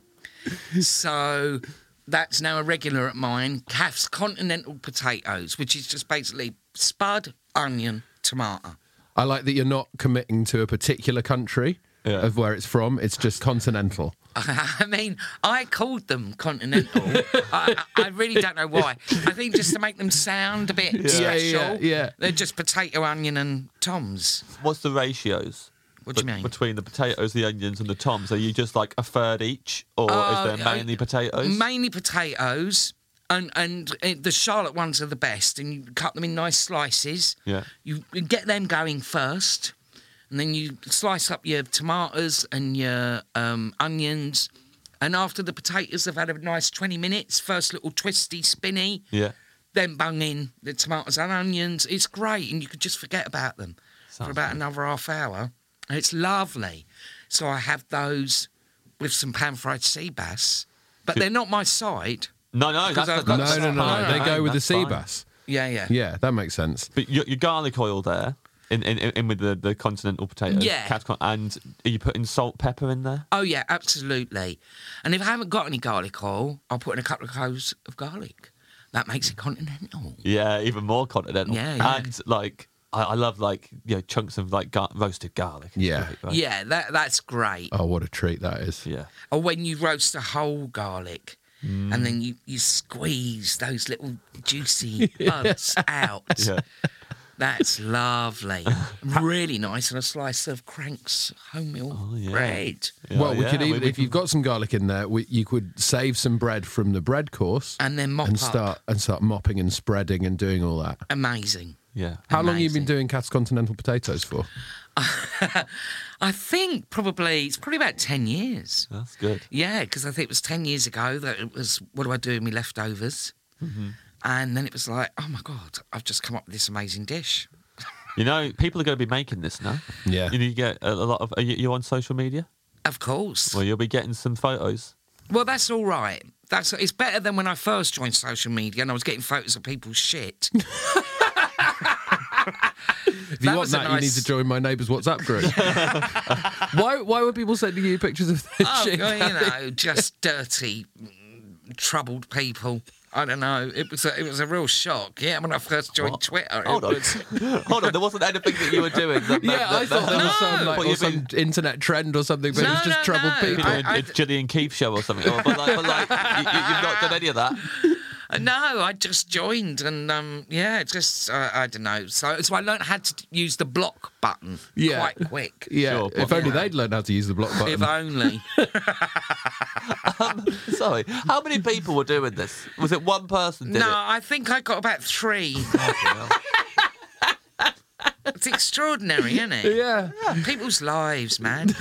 So that's now a regular at mine. Calf's Continental potatoes, which is just basically spud, onion, tomato. I like that you're not committing to a particular country of where it's from. It's just continental. I mean, I called them Continental. I really don't know why. I think just to make them sound a bit special. Yeah. They're just potato, onion and toms. What's the ratios? What do you mean? Between the potatoes, the onions and the toms? Are you just like a third each? Or is there mainly potatoes? Mainly potatoes. And the Charlotte ones are the best. And you cut them in nice slices. Yeah. You get them going first. And then you slice up your tomatoes and your onions. And after the potatoes have had a nice 20 minutes, first little twisty, spinny. Yeah. Then bung in the tomatoes and onions. It's great. And you could just forget about them for about another half hour. And it's lovely. So I have those with some pan-fried sea bass. But they're not my side. No. No. They go with the sea bass. Yeah. Yeah, that makes sense. But your garlic oil there, in with the continental potatoes. Yeah. And are you putting salt, pepper in there? Oh, yeah, absolutely. And if I haven't got any garlic oil, I'll put in a couple of cloves of garlic. That makes it continental. Yeah, even more continental. Yeah. And like, I love chunks of like roasted garlic. Yeah. Great, right? Yeah, that's great. Oh, what a treat that is. Yeah. Or when you roast a whole garlic and then you squeeze those little juicy buds out. Yeah. That's lovely. Really nice on a slice of Crank's wholemeal bread. Yeah, well, we could even, if you've got some garlic in there, you could save some bread from the bread course and then start mopping and spreading and doing all that. Amazing. Yeah. How long have you been doing Calf's Continental potatoes for? I think it's probably about 10 years. That's good. Yeah, because I think it was 10 years ago that it was, what do I do with my leftovers? Mm-hmm. And then it was like, oh my God, I've just come up with this amazing dish. You know, people are going to be making this now. Yeah. You get a lot of... Are you on social media? Of course. Well, you'll be getting some photos. Well, that's all right. It's better than when I first joined social media and I was getting photos of people's shit. If you want that, you need to join my neighbour's WhatsApp group. Why were people sending you pictures of their shit? You know, just dirty, troubled people. I don't know. It was a real shock. Yeah, when I first joined Twitter. Hold on. Hold on. There wasn't anything that you were doing. I thought there was some internet trend or something, but it was just troubled people. It's Gillian Keefe show or something. But you've not done any of that. No, I just joined and, I don't know. So I learned how to use the block button quite quick. Yeah, sure, if only they'd learned how to use the block button. If only. Sorry, how many people were doing this? Was it one person did it? No, I think I got about 3. It's extraordinary, isn't it? Yeah. People's lives, man.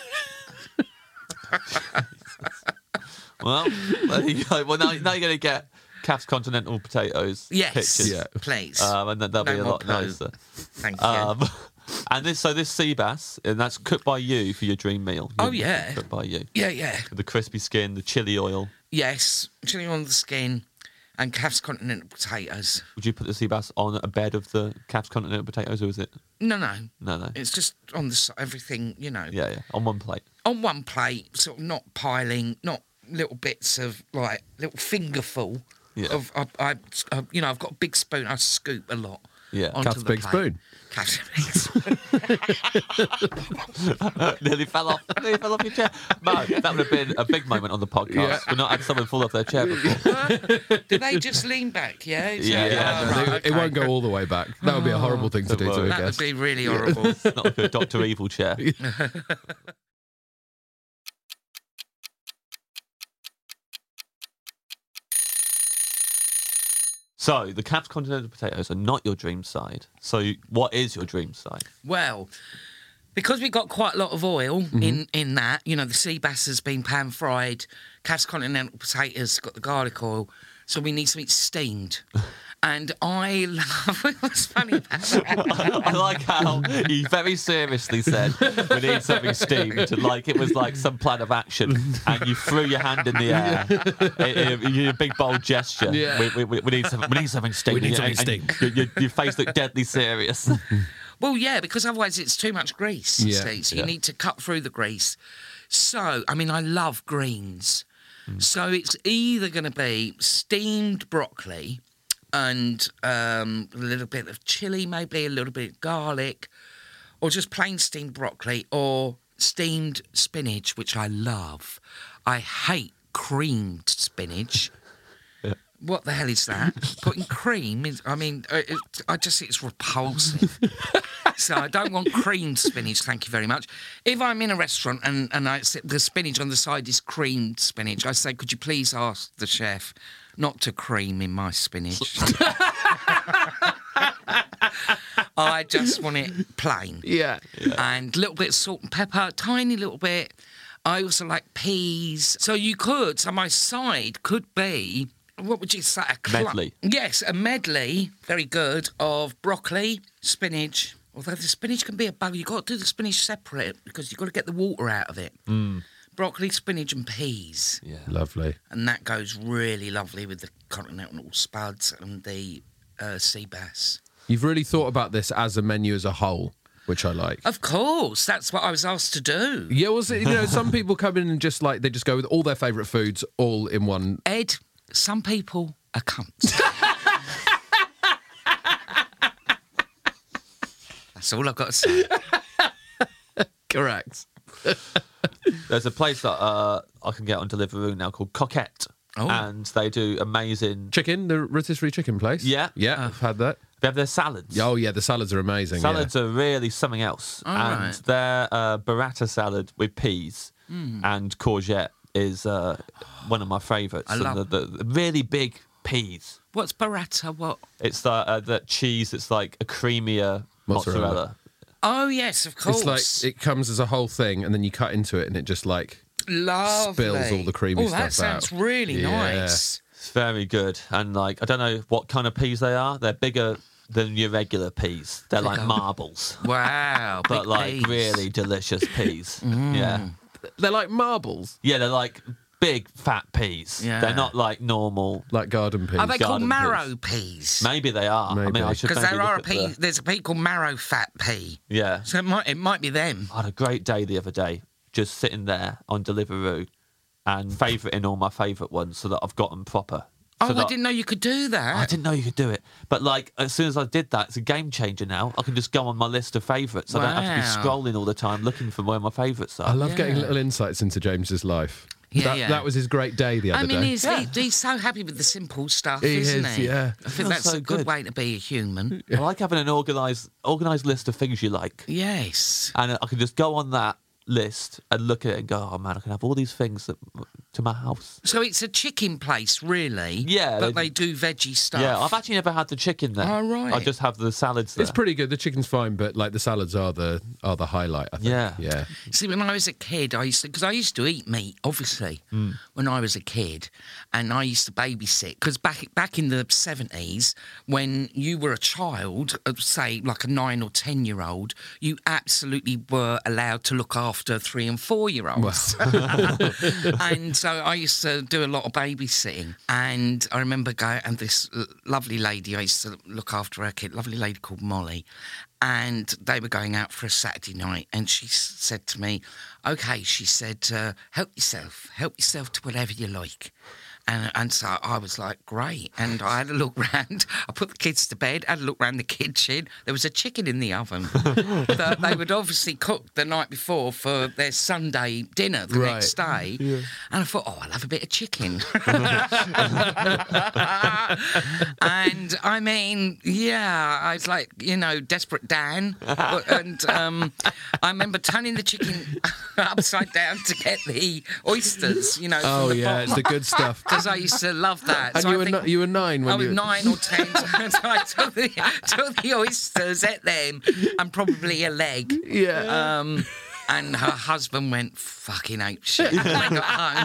Well, there you go. Well, now you're going to get Kath's Continental Potatoes pictures. Yes, please. And then they'll be a lot nicer. Thank you. And this sea bass, and that's cooked by you for your dream meal. Cooked by you. Yeah. The crispy skin, the chili oil. Yes, chili on the skin and Kath's Continental Potatoes. Would you put the sea bass on a bed of the Kath's Continental Potatoes, or is it? No. No. It's just on the everything, you know. Yeah, on one plate. On one plate, sort of not piling, not little bits of, like, little fingerful. Yeah. I've got a big spoon. I scoop a lot. Yeah. Onto Kath's the big plate. spoon. Kath's big spoon. Nearly fell off your chair. Mo, that would have been a big moment on the podcast. Yeah. We've not had someone fall off their chair before. Do they just lean back? Yeah. It won't go all the way back. That would be a horrible thing to do to a That would guest. be really horrible. Not like a Dr. Evil chair. So, the Kath's Continental Potatoes are not your dream side. So, what is your dream side? Well, because we got quite a lot of oil in that, you know, the sea bass has been pan fried, Kath's Continental Potatoes got the garlic oil, so we need something steamed. And I love... What's funny about that? I like how he very seriously said, we need something steamed, like it was like some plan of action, and you threw your hand in the air. You did a big, bold gesture. Yeah. We need something steamed. We need something steamed. Your face looked deadly serious. Well, yeah, because otherwise it's too much grease, you Yeah. see, so you need to cut through the grease. So, I mean, I love greens. So it's either going to be steamed broccoli and a little bit of chilli, maybe a little bit of garlic, or just plain steamed broccoli, or steamed spinach, which I love. I hate creamed spinach. What the hell is that? Putting cream in... I mean, I just think it's repulsive. So I don't want creamed spinach, thank you very much. If I'm in a restaurant and the spinach on the side is creamed spinach, I say, could you please ask the chef not to cream in my spinach? I just want it plain. Yeah. And a little bit of salt and pepper, tiny little bit. I also like peas. So my side could be... What would you say? Medley. Yes, a medley, very good, of broccoli, spinach. Although the spinach can be a bug, you've got to do the spinach separate because you've got to get the water out of it. Broccoli, spinach and peas. Yeah. Lovely. And that goes really lovely with the continental spuds and the sea bass. You've really thought about this as a menu as a whole, which I like. Of course, that's what I was asked to do. Yeah, some people come in and just they just go with all their favourite foods all in one. Ed, some people are cunts. That's all I've got to say. Correct. There's a place that I can get on Deliveroo now called Coquette. Oh. And they do amazing... Chicken, the rotisserie chicken place? Yeah. Yeah, I've had that. They have their salads. Oh, yeah, the salads are amazing. Salads are really something else. All and right. their burrata salad with peas and courgette is one of my favourites. I love the really big peas. What's burrata? What? It's the cheese that's like a creamier mozzarella. Oh, yes, of course. It's like it comes as a whole thing and then you cut into it and it just Lovely. spills all the creamy stuff out. Oh, that sounds really Yeah. nice. It's very good. And I don't know what kind of peas they are. They're bigger than your regular peas. They're like marbles. Wow. But big like peas. really delicious peas. Yeah. They're like marbles. Yeah, they're like big fat peas. Yeah. They're not like normal. Like garden peas. Are they called garden marrow peas? Maybe they are. I mean, Maybe. I should Because maybe there are look at the- there's a pea called marrow fat pea. Yeah. So it might be them. I had a great day the other day, just sitting there on Deliveroo and favouriting all my favourite ones so that I've got them proper. Oh, So I that- didn't know you could do that. I didn't know you could do it. But like, as soon as I did that, it's a game changer now. I can just go on my list of favourites. I don't have to be Wow. scrolling all the time looking for where my favourites are. I love getting little insights into James's life. Yeah, That was his great day the other I mean, day. he's so happy with the simple stuff, He isn't is, he? yeah. I think Feels that's so a good good. way to be a human. I like having an organised list of things you like. Yes. And I can just go on that list and look at it and go, oh man, I can have all these things to my house. So it's a chicken place, really. Yeah, But they do veggie stuff. Yeah, I've actually never had the chicken there. Oh, right. I just have the salads there. It's pretty good. The chicken's fine, but like the salads are the highlight, I think. Yeah. See, when I was a kid, because I used to eat meat, obviously, when I was a kid, and I used to babysit. Because back in the 70s, when you were a child, say like a 9 or 10-year-old, you absolutely were allowed to look after 3 and 4-year-olds. And so I used to do a lot of babysitting, and I remember going and this lovely lady I used to look after her kid, lovely lady called Molly. And they were going out for a Saturday night, and she said to me, "Okay," she said, help yourself to whatever you like." And so I was like, great. And I had a look round. I put the kids to bed, had a look round the kitchen. There was a chicken in the oven that they would obviously cook the night before for their Sunday dinner the next day. Yeah. And I thought, I'll have a bit of chicken. And I mean, yeah, I was like, Desperate Dan. And I remember turning the chicken upside down to get the oysters, from the pot. It's the good stuff. Because I used to love that. And so you were 9 when I was 9 or 10. So I took the oysters, ate them, and probably a leg. Yeah. And her husband went fucking apeshit when they got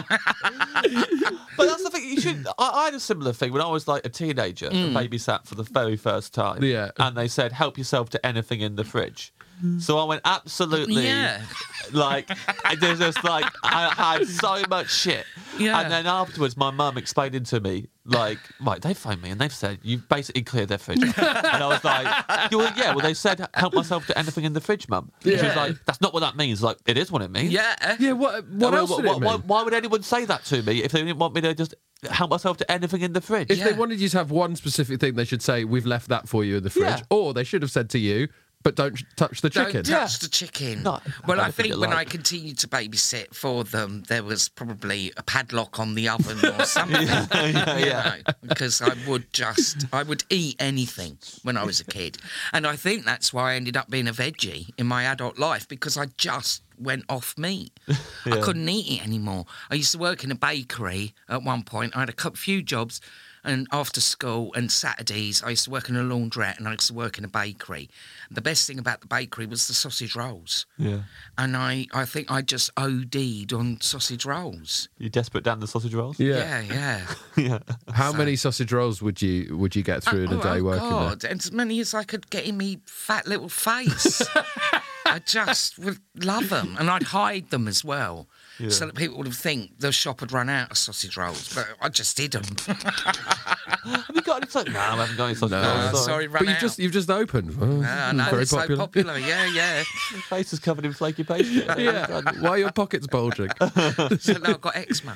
home. But that's the thing. I had a similar thing when I was like a teenager and babysat for the very first time. Yeah. And they said, help yourself to anything in the fridge. So I went absolutely, like, there's just like, I had so much shit. Yeah. And then afterwards, my mum explained to me, like, right, they phoned me and they've said, you've basically cleared their fridge. And I was like, well, they said, help myself to anything in the fridge, mum. She was like, that's not what that means. Like, it is what it means. Yeah. Yeah, what else did it mean? Why would anyone say that to me if they didn't want me to just help myself to anything in the fridge? If they wanted you to have one specific thing, they should say, we've left that for you in the fridge. Yeah. Or they should have said to you, but don't touch the chicken. Don't touch the chicken. No, well, I I think think you when I like. continued to babysit for them, there was probably a padlock on the oven or something. Because I would eat anything when I was a kid. And I think that's why I ended up being a veggie in my adult life, because I just went off meat. I couldn't eat it anymore. I used to work in a bakery at one point. I had a few jobs. And after school and Saturdays, I used to work in a laundrette and I used to work in a bakery. The best thing about the bakery was the sausage rolls. Yeah. And I think I just OD'd on sausage rolls. You desperate down the sausage rolls? Yeah. How many sausage rolls would you get through in a day working God. And as many as I could get in me fat little face. I just would love them. And I'd hide them as well. Yeah. So that people would think the shop had run out of sausage rolls, but I just did them. Have you got any sausage? No, I haven't got any sausage rolls. Sorry, run But out. you've just opened. Oh, no, very it's popular. so popular. Yeah. Your face is covered in flaky pastry. Yeah. Why are your pockets bulging? So now I've got eczema.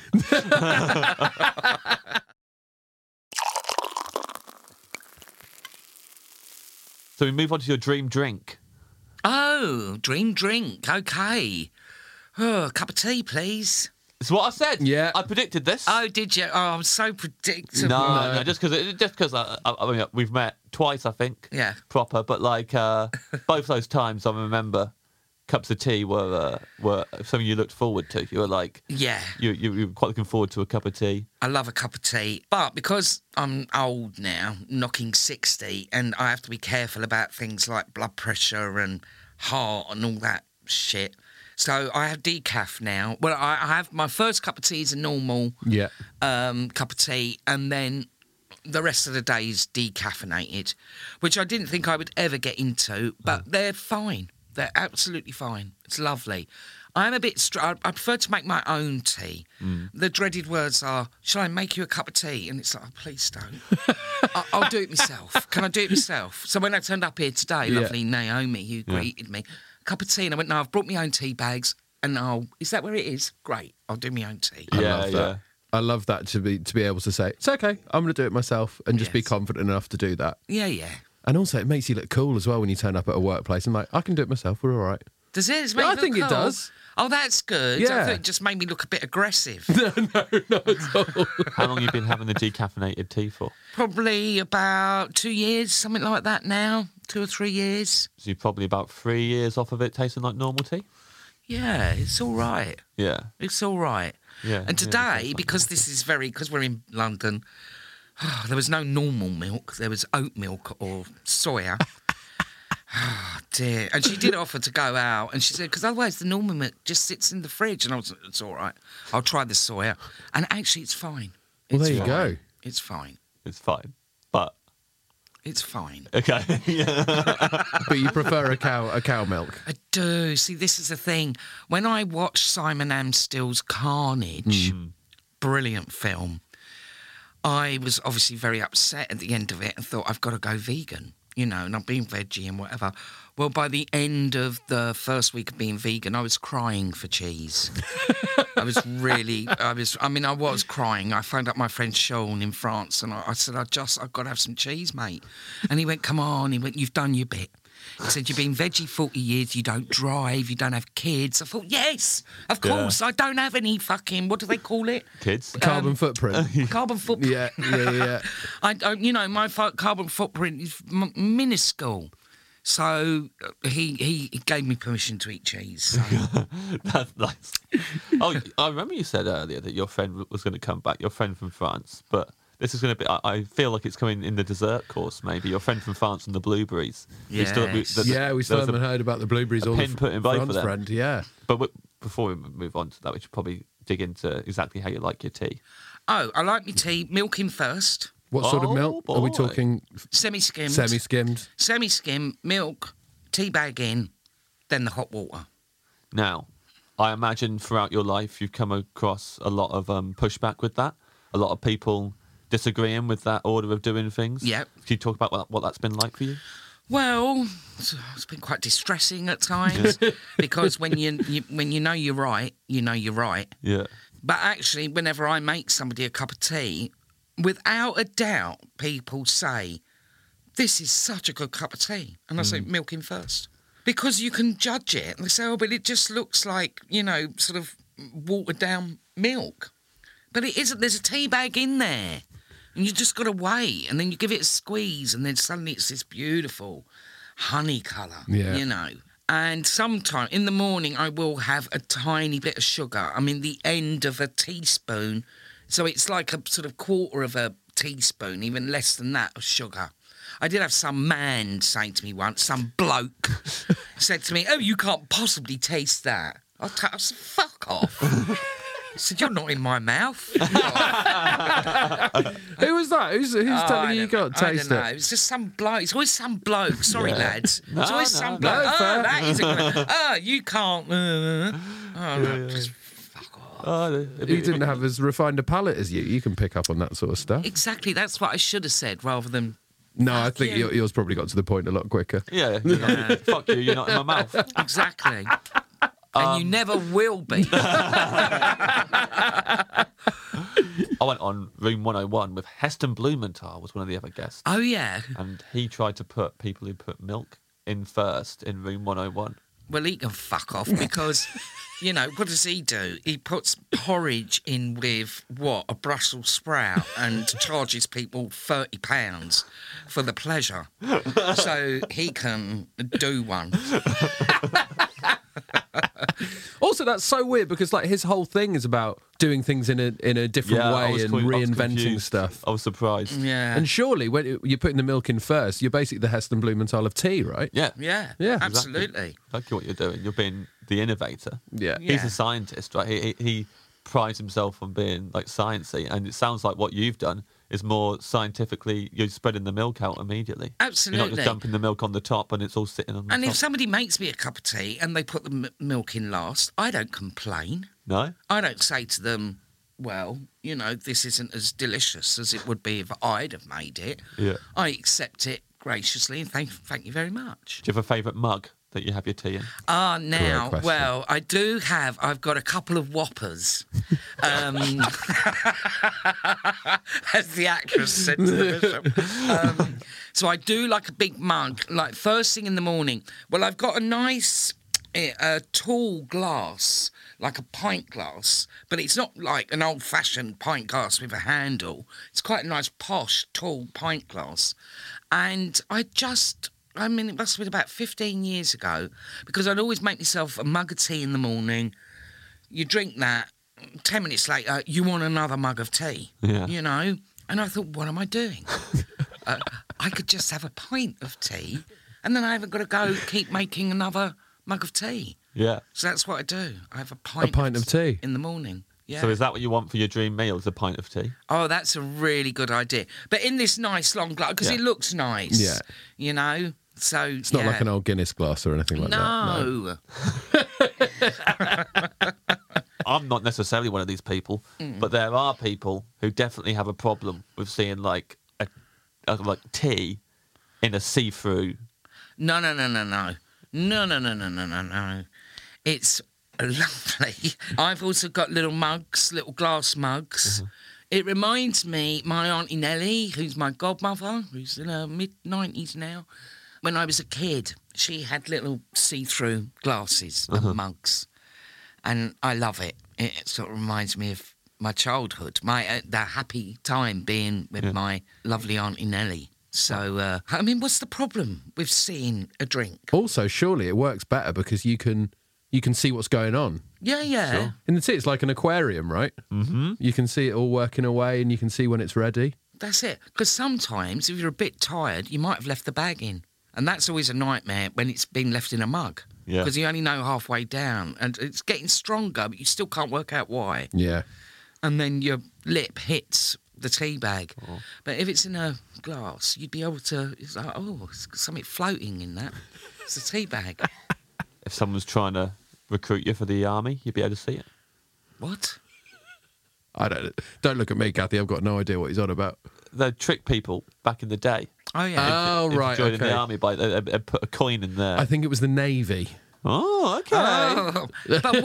So we move on to your dream drink. Oh, dream drink. Okay. Oh, a cup of tea, please. It's what I said. Yeah. I predicted this. Oh, did you? Oh, I'm so predictable. No, just because I mean, we've met twice, I think. Yeah. Proper, but like both those times, I remember cups of tea were something you looked forward to. You were like, yeah, you were quite looking forward to a cup of tea. I love a cup of tea, but because I'm old now, knocking 60, and I have to be careful about things like blood pressure and heart and all that shit. So I have decaf now. Well, I have my first cup of tea is a normal cup of tea, and then the rest of the day is decaffeinated, which I didn't think I would ever get into, but they're fine. They're absolutely fine. It's lovely. I'm a bit... I prefer to make my own tea. The dreaded words are, shall I make you a cup of tea? And it's like, oh, please don't. I'll do it myself. Can I do it myself? So when I turned up here today, lovely Naomi, who greeted me, a cup of tea, and I went, no, I've brought my own tea bags, and is that where it is? Great, I'll do my own tea. I love that. I love that to be able to say, it's okay, I'm going to do it myself, and just be confident enough to do that. Yeah, yeah. And also, it makes you look cool as well when you turn up at a workplace and like, I can do it myself, we're all right. Does it? Yeah, I think it does. Oh, that's good. Yeah. I thought it just made me look a bit aggressive. No, not at all. How long have you been having the decaffeinated tea for? Probably about 2 years, something like that now. 2 or 3 years. So you're probably about 3 years off of it tasting like normal tea? Yeah, it's all right. Yeah. It's all right. Yeah. And today, because we're in London, there was no normal milk. There was oat milk or soya. Oh, dear. And she did offer to go out, and she said, because otherwise the normal milk just sits in the fridge. And I was, it's all right. I'll try the soya. And actually, it's fine. Well, there you fine. go. It's fine. It's fine. But... It's fine. Okay. But you prefer a cow milk? I do. See, this is the thing. When I watched Simon Amstell's Carnage, brilliant film, I was obviously very upset at the end of it and thought, I've got to go vegan. And I've been veggie and whatever. Well, by the end of the first week of being vegan, I was crying for cheese. I was crying. I phoned up my friend Sean in France and I said, I've got to have some cheese, mate. And he went, come on. He went, you've done your bit. He said, you've been veggie 40 years, you don't drive, you don't have kids. I thought, yes, of course, I don't have any fucking, what do they call it? Kids? Carbon footprint. Carbon footprint. Yeah. My carbon footprint is minuscule. So he gave me permission to eat cheese. So. That's nice. Oh, I remember you said earlier that your friend was going to come back, your friend from France, but... This is going to be... I feel like it's coming in the dessert course, maybe. Your friend from France and the blueberries. Yes. We still haven't heard about the blueberries or the put in both of them. friend, yeah. But before we move on to that, we should probably dig into exactly how you like your tea. Oh, I like my tea milking first. What sort of milk? Boy. Are we talking... Semi-skimmed. Semi-skimmed. Semi-skimmed, milk, tea bag in, then the hot water. Now, I imagine throughout your life you've come across a lot of pushback with that. A lot of people... disagreeing with that order of doing things? Yeah. Can you talk about what that's been like for you? Well, it's been quite distressing at times because when you know you're right, you know you're right. Yeah. But actually, whenever I make somebody a cup of tea, without a doubt, people say, this is such a good cup of tea. And I say, milk in first. Because you can judge it. And they say, oh, but it just looks like, sort of watered down milk. But it isn't. There's a tea bag in there. And you just got to wait. And then you give it a squeeze. And then suddenly it's this beautiful honey colour, And sometime in the morning, I will have a tiny bit of sugar. I mean, the end of a teaspoon. So it's like a sort of quarter of a teaspoon, even less than that, of sugar. I did have some man say to me once, some bloke said to me, oh, you can't possibly taste that. I said, fuck off. I said, you're not in my mouth. Who was that? Who's telling you got to taste it? I don't know. It was just some bloke. It's always some bloke. Sorry, lads. It's always some bloke. That is a good... you can't... just fuck off. He didn't have as refined a palate as you. You can pick up on that sort of stuff. Exactly. That's what I should have said rather than... No, I think yours probably got to the point a lot quicker. Yeah. Fuck you, you're not in my mouth. Exactly. And you never will be. I went on Room 101 with Heston Blumenthal was one of the other guests. Oh, yeah. And he tried to put people who put milk in first in Room 101. Well, he can fuck off because, what does he do? He puts porridge in with, a Brussels sprout and charges people £30 for the pleasure. So he can do one. Also, that's so weird because his whole thing is about doing things in a different way and reinventing stuff. I was surprised. Yeah. And surely when you're putting the milk in first, you're basically the Heston Blumenthal of tea, right? Yeah. Yeah. Absolutely. Exactly what you're doing. You're being the innovator. Yeah. He's a scientist, right? He prides himself on being sciencey, and it sounds like what you've done is more scientifically, you're spreading the milk out immediately. Absolutely. You're not just dumping the milk on the top and it's all sitting on the top. And if somebody makes me a cup of tea and they put the milk in last, I don't complain. No? I don't say to them, well, this isn't as delicious as it would be if I'd have made it. Yeah. I accept it graciously and thank you very much. Do you have a favourite mug that you have your tea in? Now, well, I do have. I've got a couple of Whoppers. As the actress said to the bishop. So I do like a big mug, like first thing in the morning. Well, I've got a nice tall glass, like a pint glass, but it's not like an old-fashioned pint glass with a handle. It's quite a nice, posh, tall pint glass. And it must have been about 15 years ago, because I'd always make myself a mug of tea in the morning. You drink that, 10 minutes later, you want another mug of tea, And I thought, what am I doing? I could just have a pint of tea, and then I haven't got to go keep making another mug of tea. Yeah. So that's what I do. I have a pint of tea in the morning. Yeah. So is that what you want for your dream meal, is a pint of tea? Oh, that's a really good idea. But in this nice long glass, because it looks nice. Yeah. So it's not like an old Guinness glass or anything like that. No. I'm not necessarily one of these people, but there are people who definitely have a problem with seeing like tea in a see-through. No. It's lovely. I've also got little glass mugs. Mm-hmm. It reminds me, my Auntie Nellie, who's my godmother, who's in her mid-90s now, when I was a kid, she had little see-through glasses and mugs. And I love it. It sort of reminds me of my childhood, the happy time being with my lovely Auntie Nellie. So, what's the problem with seeing a drink? Also, surely it works better because you can see what's going on. Yeah. Sure. In the tea, it's like an aquarium, right? Mm-hmm. You can see it all working away and you can see when it's ready. That's it. Because sometimes, if you're a bit tired, you might have left the bag in. And that's always a nightmare when it's been left in a mug. Yeah. Because you only know halfway down. And it's getting stronger, but you still can't work out why. Yeah. And then your lip hits the tea bag. Oh. But if it's in a glass, you'd be able to... It's like, it's something floating in that. It's a tea bag. If someone's trying to recruit you for the army, you'd be able to see it. What? I don't look at me, Kathy. I've got no idea what he's on about. They trick people back in the day. Oh, yeah. Right, joining the army by they put a coin in there. I think it was the Navy. Oh, okay. Oh, but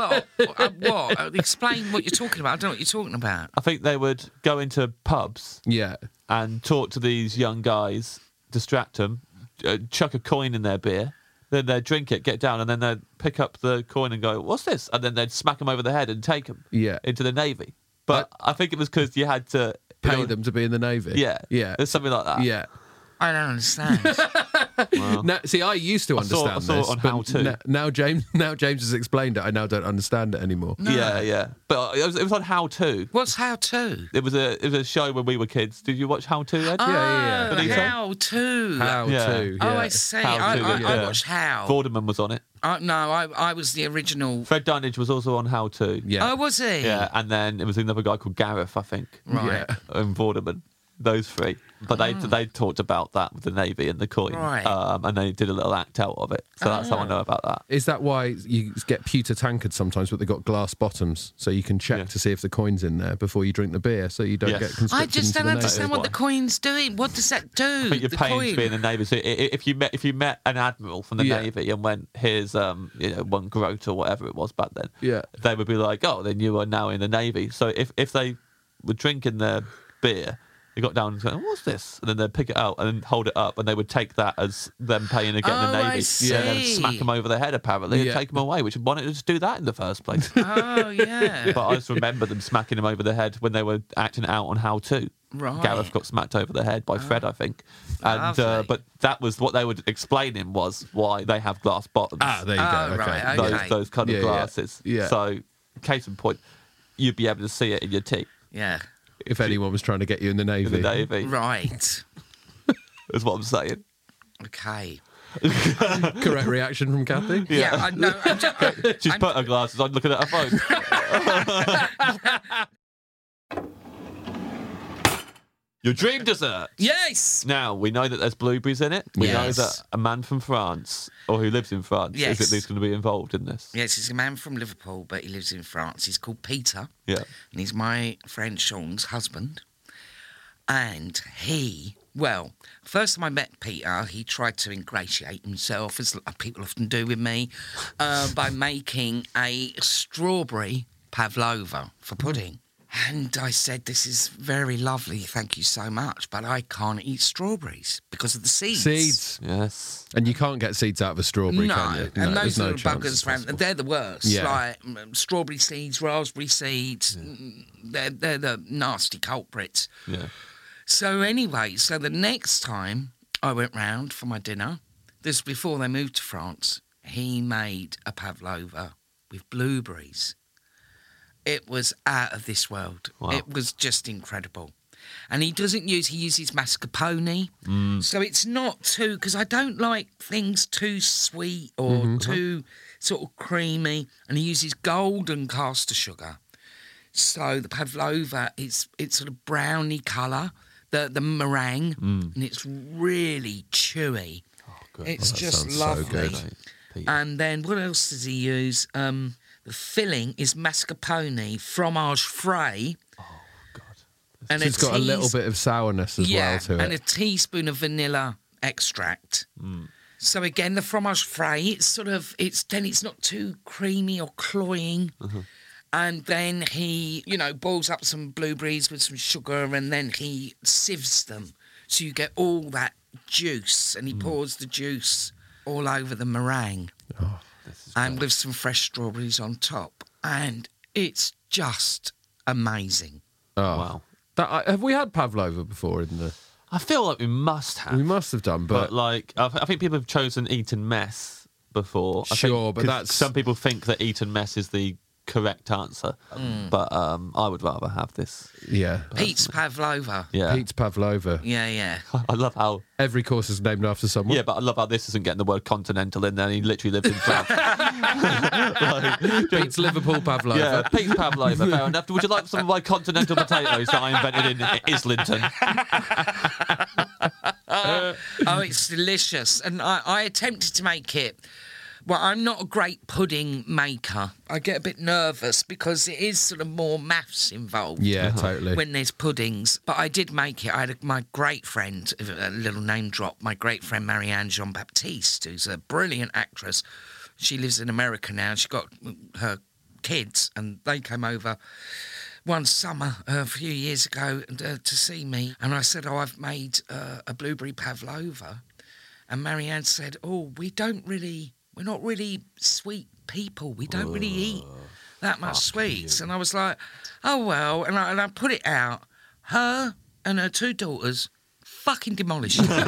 what? Explain what you're talking about. I don't know what you're talking about. I think they would go into pubs and talk to these young guys, distract them, chuck a coin in their beer, then they'd drink it, get down, and then they'd pick up the coin and go, what's this? And then they'd smack them over the head and take them into the Navy. But I think it was because you had to... Pay them to be in the Navy. Yeah. There's something like that. Yeah. I don't understand. Well, now, see, I used to understand this, on how to. Now James has explained it. I now don't understand it anymore. No. Yeah. But it was on How To. What's How To? It was a show when we were kids. Did you watch How To, Ed? Yeah. How To. How To. Yeah. Oh, I see. I watched How. Vorderman was on it. No, I was the original. Fred Dunwich was also on How To. Yeah. Oh, was he? Yeah, and then it was another guy called Gareth, I think. Right. Yeah. And Vorderman. Those three. But they talked about that with the Navy and the coin. Right. And they did a little act out of it. So that's how I know about that. Is that why you get pewter tankards sometimes, but they've got glass bottoms, so you can check to see if the coin's in there before you drink the beer, so you don't get conscripted I just don't understand what the coin's doing. What does that do? I think you're paying to be in the Navy. So if you met an admiral from the Navy and went, here's 1 groat or whatever it was back then, they would be like, oh, then you are now in the Navy. So if they were drinking their beer, they got down and said, what's this? And then they'd pick it out and then hold it up, and they would take that as them paying to get in the Navy. I see. And then smack them over the head, apparently, and take them away, which why don't they just do that in the first place? Oh, yeah. But I just remember them smacking them over the head when they were acting out on How To. Right. Gareth got smacked over the head by Fred, I think. And but that was what they were explaining was why they have glass bottoms. There you go. Okay. Right, those kind of glasses. Yeah. So, case in point, you'd be able to see it in your tea. Yeah. If anyone was trying to get you in the Navy. In the Navy. Right. That's what I'm saying. Okay. Correct reaction from Kathy? Yeah, I know. She's put her glasses on looking at her phone. Your dream dessert. Yes. Now, we know that there's blueberries in it. We know Yes. that a man from France, or who lives in France, Yes. is at least going to be involved in this. Yes, he's a man from Liverpool, but he lives in France. He's called Peter. Yeah. And he's my friend Sean's husband. And first time I met Peter, he tried to ingratiate himself, as people often do with me, by making a strawberry pavlova for pudding. And I said, this is very lovely, thank you so much, but I can't eat strawberries because of the seeds. Seeds. Yes. And you can't get seeds out of a strawberry, No, can you? and those there's no little chance buggers it's around, possible. they're the worst. Yeah. Like strawberry seeds, raspberry seeds, they're the nasty culprits. Yeah. So anyway, the next time I went round for my dinner, this was before they moved to France, he made a pavlova with blueberries. It was out of this world. Wow. It was just incredible. And he uses mascarpone. So it's not too, because I don't like things too sweet or too sort of creamy. And he uses golden caster sugar. So the pavlova, it's sort of browny colour, the meringue, and it's really chewy. It's just sounds so lovely. good. And then what else does he use? The filling is mascarpone, fromage frais. Oh, God. And It's got a little bit of sourness as well to it. and a teaspoon of vanilla extract. So again, the fromage frais, it's not too creamy or cloying. And then he, boils up some blueberries with some sugar, and then he sieves them. So you get all that juice, and he pours the juice all over the meringue. Oh, and with some fresh strawberries on top. And it's just amazing. Oh, wow. Have we had pavlova before in the... I feel like we must have. We must have done, but I think people have chosen Eton mess before. Sure, but 'cause that's... some people think that Eton mess is the correct answer, but I would rather have this. Yeah. Pete's pavlova. Yeah. Pete's pavlova. Yeah. I love how... Every course is named after someone. Yeah, but I love how this isn't getting the word continental in there. He literally lives in France. Pete's Liverpool pavlova. Yeah, Pete's pavlova. Fair enough. Would you like some of my continental potatoes that I invented in Islington? Oh, it's delicious. And I attempted to make it. Well, I'm not a great pudding maker. I get a bit nervous because it is sort of more maths involved. Yeah, totally. When there's puddings. But I did make it. I had my great friend, a little name drop, my great friend Marianne Jean-Baptiste, who's a brilliant actress. She lives in America now. She got her kids, and they came over one summer a few years ago to see me. And I said, I've made a blueberry pavlova. And Marianne said, we're not really sweet people. We don't really eat that much sweets. And I was like, oh, well. And I put it out. Her and her two daughters fucking demolished it.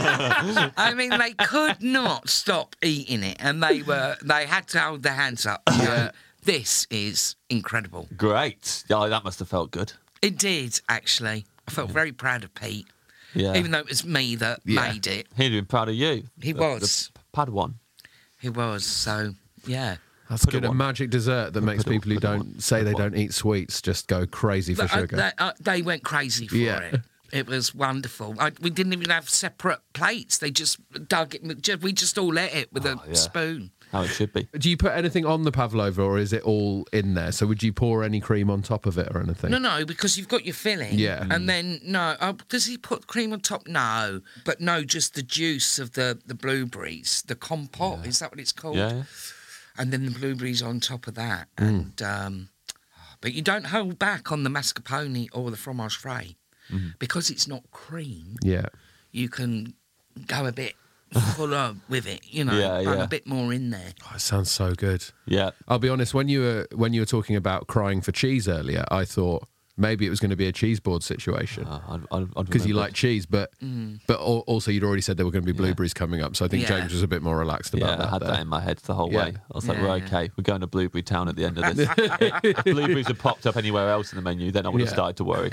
I mean, they could not stop eating it. And they had to hold their hands up. Yeah. This is incredible. Great. Yeah, that must have felt good. It did, actually. I felt very proud of Pete. Yeah. Even though it was me that made it. He'd been proud of you. He was. The Padawan. He was, so, yeah. That's good. A magic dessert that makes people who don't eat sweets just go crazy for sugar. They went crazy for it. It was wonderful. We didn't even have separate plates. They just dug it. We just all ate it with a spoon. How it should be. Do you put anything on the pavlova, or is it all in there? So would you pour any cream on top of it or anything? No, because you've got your filling. Yeah. And then, no. Does he put cream on top? No. But no, just the juice of the blueberries. The compote, is that what it's called? Yeah. And then the blueberries on top of that. And but you don't hold back on the mascarpone or the fromage frais. Because it's not cream. Yeah. You can go a bit fuller with it, a bit more in there. Oh, it sounds so good. Yeah. I'll be honest, when you were talking about crying for cheese earlier, I thought maybe it was going to be a cheese board situation because you like cheese, but also you'd already said there were going to be blueberries coming up, so I think James was a bit more relaxed about that. I had that in my head the whole way. I was like, we're okay. We're going to Blueberry Town at the end of this. If blueberries had popped up anywhere else in the menu, then I would have started to worry.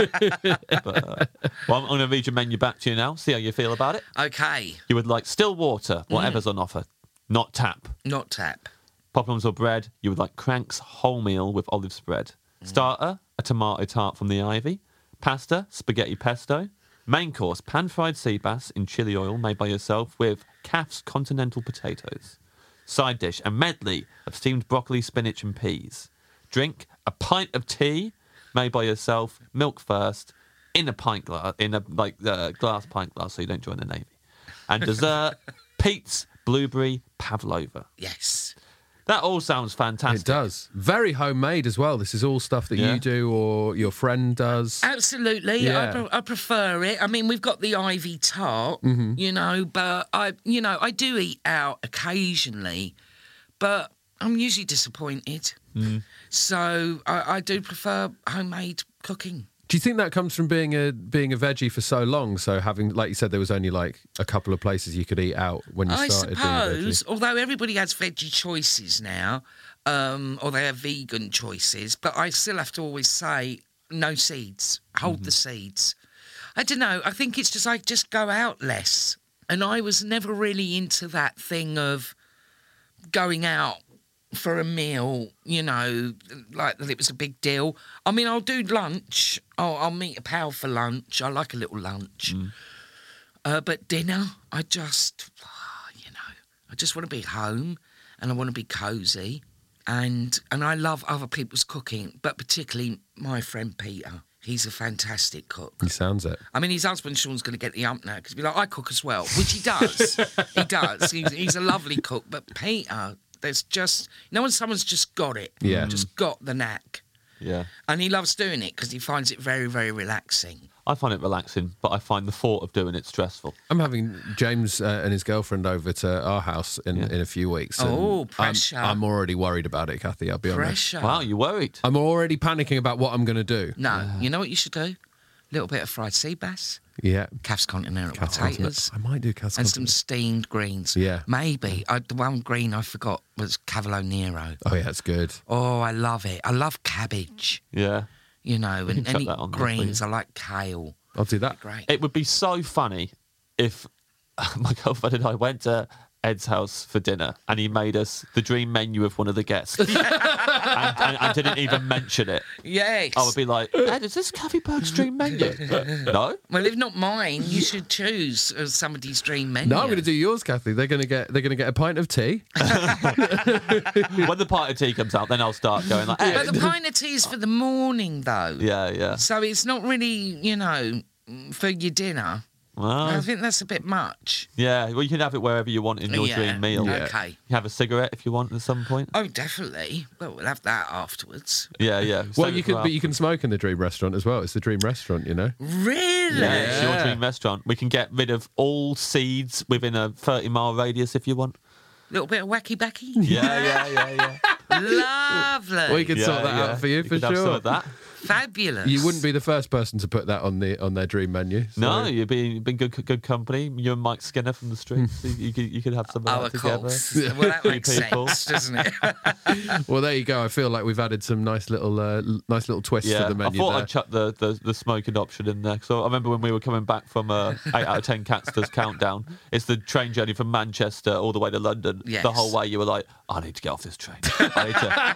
But, I'm going to read your menu back to you now, see how you feel about it. Okay. You would like still water, whatever's on offer, not tap. Not tap. Popcorns or bread, you would like Crank's wholemeal with olive spread. Starter, a tomato tart from the Ivy. Pasta, spaghetti pesto. Main course, pan-fried sea bass in chili oil made by yourself with Calf's continental potatoes. Side dish, a medley of steamed broccoli, spinach and peas. Drink, a pint of tea made by yourself, milk first, in a pint glass, glass pint glass, so you don't join the Navy. And dessert, Pete's blueberry pavlova. Yes. That all sounds fantastic. It does. Very homemade as well. This is all stuff that you do or your friend does. Absolutely. Yeah. I prefer it. I mean, we've got the Ivy tart, you know, but I do eat out occasionally, but I'm usually disappointed. So I do prefer homemade cooking. Do you think that comes from being a veggie for so long? So having, like you said, there was only like a couple of places you could eat out when you started being a veggie. I suppose, although everybody has veggie choices now, or they have vegan choices, but I still have to always say no seeds. Hold the seeds. I don't know. I think it's just I just go out less, and I was never really into that thing of going out for a meal, you know, like that it was a big deal. I mean, I'll do lunch. I'll meet a pal for lunch. I like a little lunch. But dinner, I just want to be home and I want to be cosy. And I love other people's cooking, but particularly my friend Peter. He's a fantastic cook. He sounds it. I mean, his husband Sean's going to get the ump now because he'll be like, I cook as well, which he does. He does. He's a lovely cook. But Peter... There's just, when someone's just got it, just got the knack. Yeah. And he loves doing it because he finds it very, very relaxing. I find it relaxing, but I find the thought of doing it stressful. I'm having James and his girlfriend over to our house in a few weeks. And pressure. I'm already worried about it, Kathy, I'll be honest. Pressure. Wow, you're worried? I'm already panicking about what I'm going to do. No, you know what you should do? A little bit of fried sea bass. Yeah. Calf's Continental potatoes. I might do Calf's And some steamed greens. Yeah. Maybe. The one green I forgot was Cavolo Nero. Oh, yeah, it's good. Oh, I love it. I love cabbage. Yeah. You know, and any that on there, greens. please. I like kale. I'll do that. Great. It would be so funny if my girlfriend and I went to Ed's house for dinner and he made us the dream menu of one of the guests and didn't even mention it. Yes. I would be like, Ed, is this Kathy Burke's dream menu? No? Well, if not mine, you should choose somebody's dream menu. No, I'm going to do yours, Kathy. They're going to get a pint of tea. When the pint of tea comes out, then I'll start going like, Ed. But the pint of tea is for the morning, though. Yeah. So it's not really, for your dinner. Well, I think that's a bit much. yeah, well, you can have it wherever you want in your dream meal. Yeah. Okay. You have a cigarette if you want at some point. Oh, definitely. Well, we'll have that afterwards. Yeah. Well, you can smoke in the dream restaurant as well. It's the dream restaurant, you know. Really? Yeah, it's your dream restaurant. We can get rid of all seeds within a 30-mile radius if you want. A little bit of wacky-backy? Yeah. Lovely. We can sort that out for you, for could have some sure. of that. Fabulous. You wouldn't be the first person to put that on their dream menu. So. No, you've been good company. You and Mike Skinner from the streets. you could have some of that together. Course. Well, that makes sense, doesn't it? Well, there you go. I feel like we've added some nice little twists to the menu. I thought there. I'd chuck the smoking option in there. So I remember when we were coming back from 8 out of 10 Cats Does Countdown. It's the train journey from Manchester all the way to London. Yes. The whole way you were like, I need to get off this train. I need to.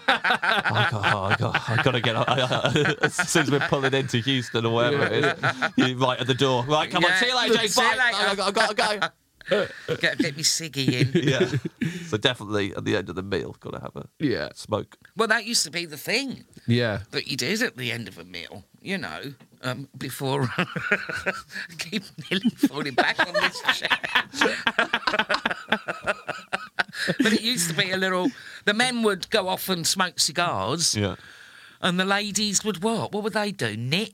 I got to get off. As soon as we're pulling into Houston or wherever it is, you're right at the door. Right, come on, see you later, James. See you Bye. later. I've got to go. Get me ciggy in. Yeah. So definitely at the end of the meal, got to have a smoke. Well, that used to be the thing. Yeah. That you did at the end of a meal, before... I keep nearly falling back on this chair. But it used to be a little... The men would go off and smoke cigars. Yeah. And the ladies would what? What would they do? Knit?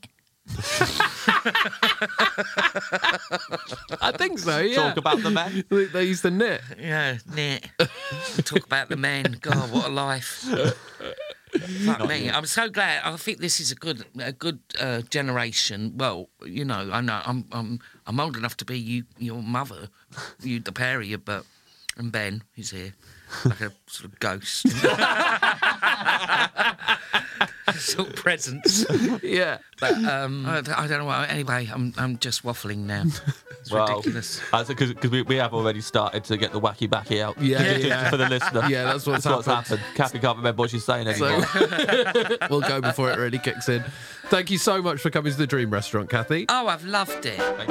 I think so, yeah. Talk about the men. They used to knit. Yeah, knit. Talk about the men. God, what a life. Fuck me. I'm so glad. I think this is a good generation. Well, I know I'm old enough to be your mother, the pair of you, and Ben, who's here, like a sort of ghost. sort of presence. Yeah. But I don't know what. Anyway, I'm just waffling now. It's ridiculous. Because we have already started to get the wacky backy out. Yeah. For the listener. Yeah, that's what's happened. Kathy can't remember what she's saying anymore. So, we'll go before it really kicks in. Thank you so much for coming to the Dream Restaurant, Kathy. Oh, I've loved it. Thank you.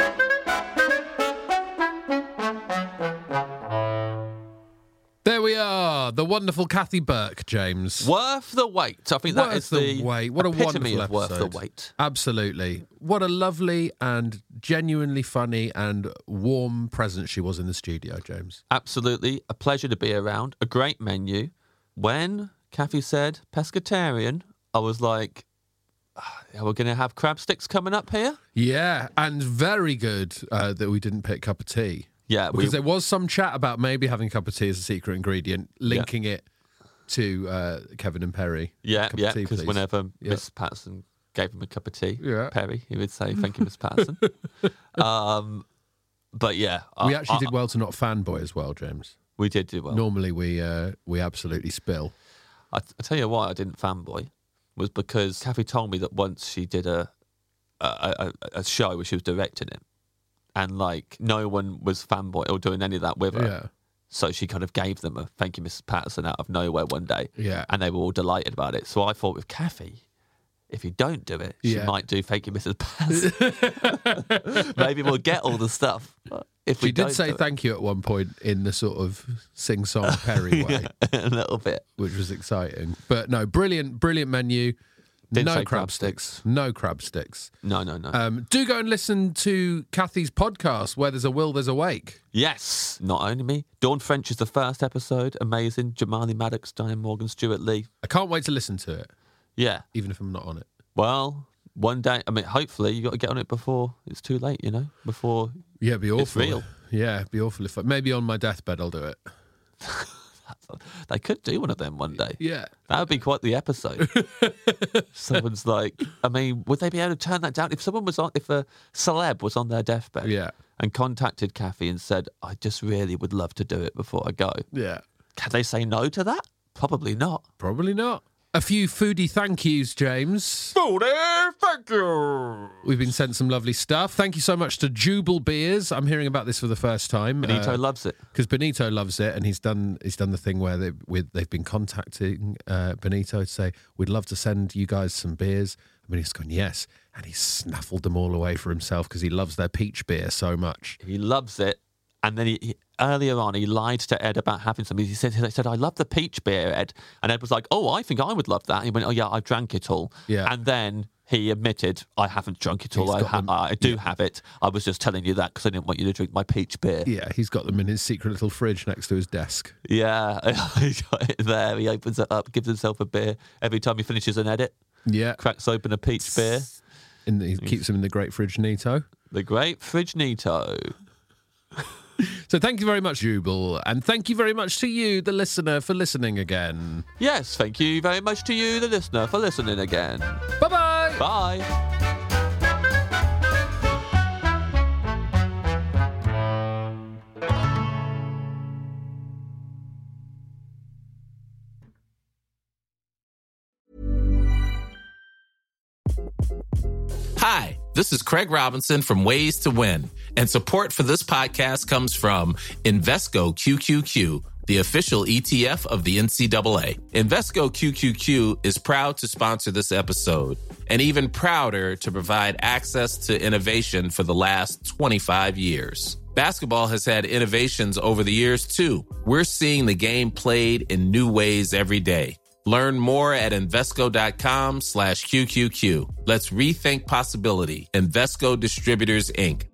There we are, the wonderful Kathy Burke, James. Worth the wait. I think that is the wait. What a epitome wonderful of worth episode. the wait. Absolutely. What a lovely and genuinely funny and warm presence she was in the studio, James. Absolutely. A pleasure to be around. A great menu. When Kathy said pescatarian, I was like, are we going to have crab sticks coming up here? Yeah, and very good that we didn't pick cup of tea. Yeah, because there was some chat about maybe having a cup of tea as a secret ingredient, linking it to Kevin and Perry. Yeah, because whenever Miss Patterson gave him a cup of tea, Perry, he would say, "Thank you, Miss Patterson." But yeah, we actually did well to not fanboy as well, James. We did do well. Normally, we absolutely spill. I tell you why I didn't fanboy was because Kathy told me that once she did a show where she was directing it. And, like, no one was fanboy or doing any of that with her. Yeah. So she kind of gave them a thank you, Mrs. Patterson, out of nowhere one day. Yeah. And they were all delighted about it. So I thought with Kathy, if you don't do it, she might do thank you, Mrs. Patterson. Maybe we'll get all the stuff. If we did say thank you at one point in the sort of sing-song Perry way. A little bit. Which was exciting. But no, brilliant menu. Didn't say crab sticks. No crab sticks. No. Do go and listen to Kathy's podcast, Where There's a Will, There's a Wake. Yes. Not only me. Dawn French is the first episode. Amazing. Jamali Maddox, Diane Morgan, Stuart Lee. I can't wait to listen to it. Yeah. Even if I'm not on it. Well, one day, I mean, hopefully you got to get on it before it's too late, you know? Before it'd be awful. It's real. Yeah, it'd be awful if maybe on my deathbed I'll do it. They could do one of them one day. Yeah. That would be quite the episode. Someone's like, I mean, would they be able to turn that down? If a celeb was on their deathbed and contacted Kathy and said, I just really would love to do it before I go. Yeah. Can they say no to that? Probably not. Probably not. A few foodie thank yous, James. Foodie thank you. We've been sent some lovely stuff. Thank you so much to Jubal Beers. I'm hearing about this for the first time. Benito loves it. Because Benito loves it, and he's done the thing where they've been contacting Benito to say, we'd love to send you guys some beers. And Benito's gone, yes. And he snuffled them all away for himself because he loves their peach beer so much. He loves it. And then he earlier on, he lied to Ed about having some. He said, I love the peach beer, Ed. And Ed was like, oh, I think I would love that. And he went, oh, yeah, I drank it all. Yeah. And then he admitted, I haven't drunk it all. I do have it. I was just telling you that because I didn't want you to drink my peach beer. Yeah, he's got them in his secret little fridge next to his desk. Yeah, he's got it there. He opens it up, gives himself a beer. Every time he finishes an edit, cracks open a peach beer. And he keeps them in the Great Fridge Nito. The Great Fridge Nito. So thank you very much, Jubal, and thank you very much to you, the listener, for listening again. Yes, thank you very much to you, the listener, for listening again. Bye-bye. Bye. Hi, this is Craig Robinson from Ways to Win, and support for this podcast comes from Invesco QQQ, the official ETF of the NCAA. Invesco QQQ is proud to sponsor this episode, and even prouder to provide access to innovation for the last 25 years. Basketball has had innovations over the years, too. We're seeing the game played in new ways every day. Learn more at Invesco.com/QQQ. Let's rethink possibility. Invesco Distributors, Inc.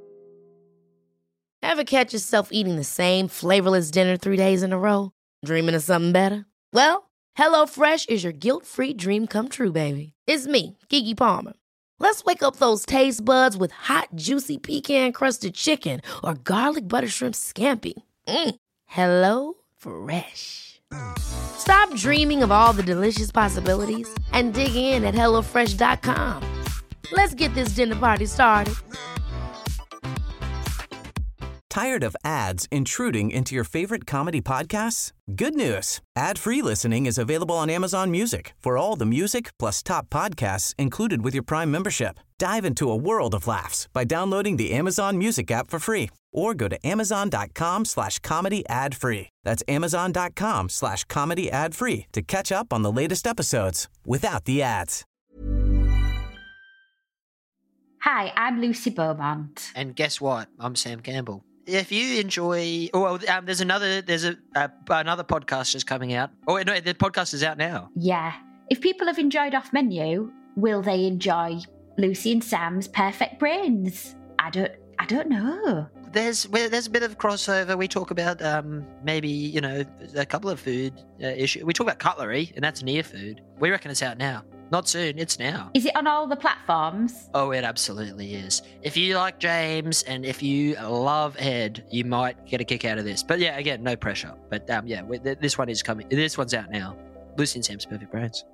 Ever catch yourself eating the same flavorless dinner 3 days in a row? Dreaming of something better? Well, HelloFresh is your guilt-free dream come true, baby. It's me, Keke Palmer. Let's wake up those taste buds with hot, juicy pecan-crusted chicken or garlic butter shrimp scampi. Hello Fresh. Stop dreaming of all the delicious possibilities and dig in at HelloFresh.com. Let's get this dinner party started. Tired of ads intruding into your favorite comedy podcasts? Good news. Ad-free listening is available on Amazon Music for all the music plus top podcasts included with your Prime membership. Dive into a world of laughs by downloading the Amazon Music app for free or go to amazon.com/comedy ad-free. That's amazon.com/comedy ad-free to catch up on the latest episodes without the ads. Hi, I'm Lucy Beaumont. And guess what? I'm Sam Campbell. If you enjoy, there's another podcast just coming out. Oh no, the podcast is out now. Yeah. If people have enjoyed Off Menu, will they enjoy Lucy and Sam's Perfect Brains? I don't know. There's a bit of crossover. We talk about maybe a couple of food issues. We talk about cutlery, and that's near food. We reckon it's out now. Not soon, it's now. Is it on all the platforms? Oh, it absolutely is. If you like James and if you love Ed, you might get a kick out of this. But yeah, again, no pressure. But this one is coming. This one's out now. Lucy and Sam's Perfect Brains.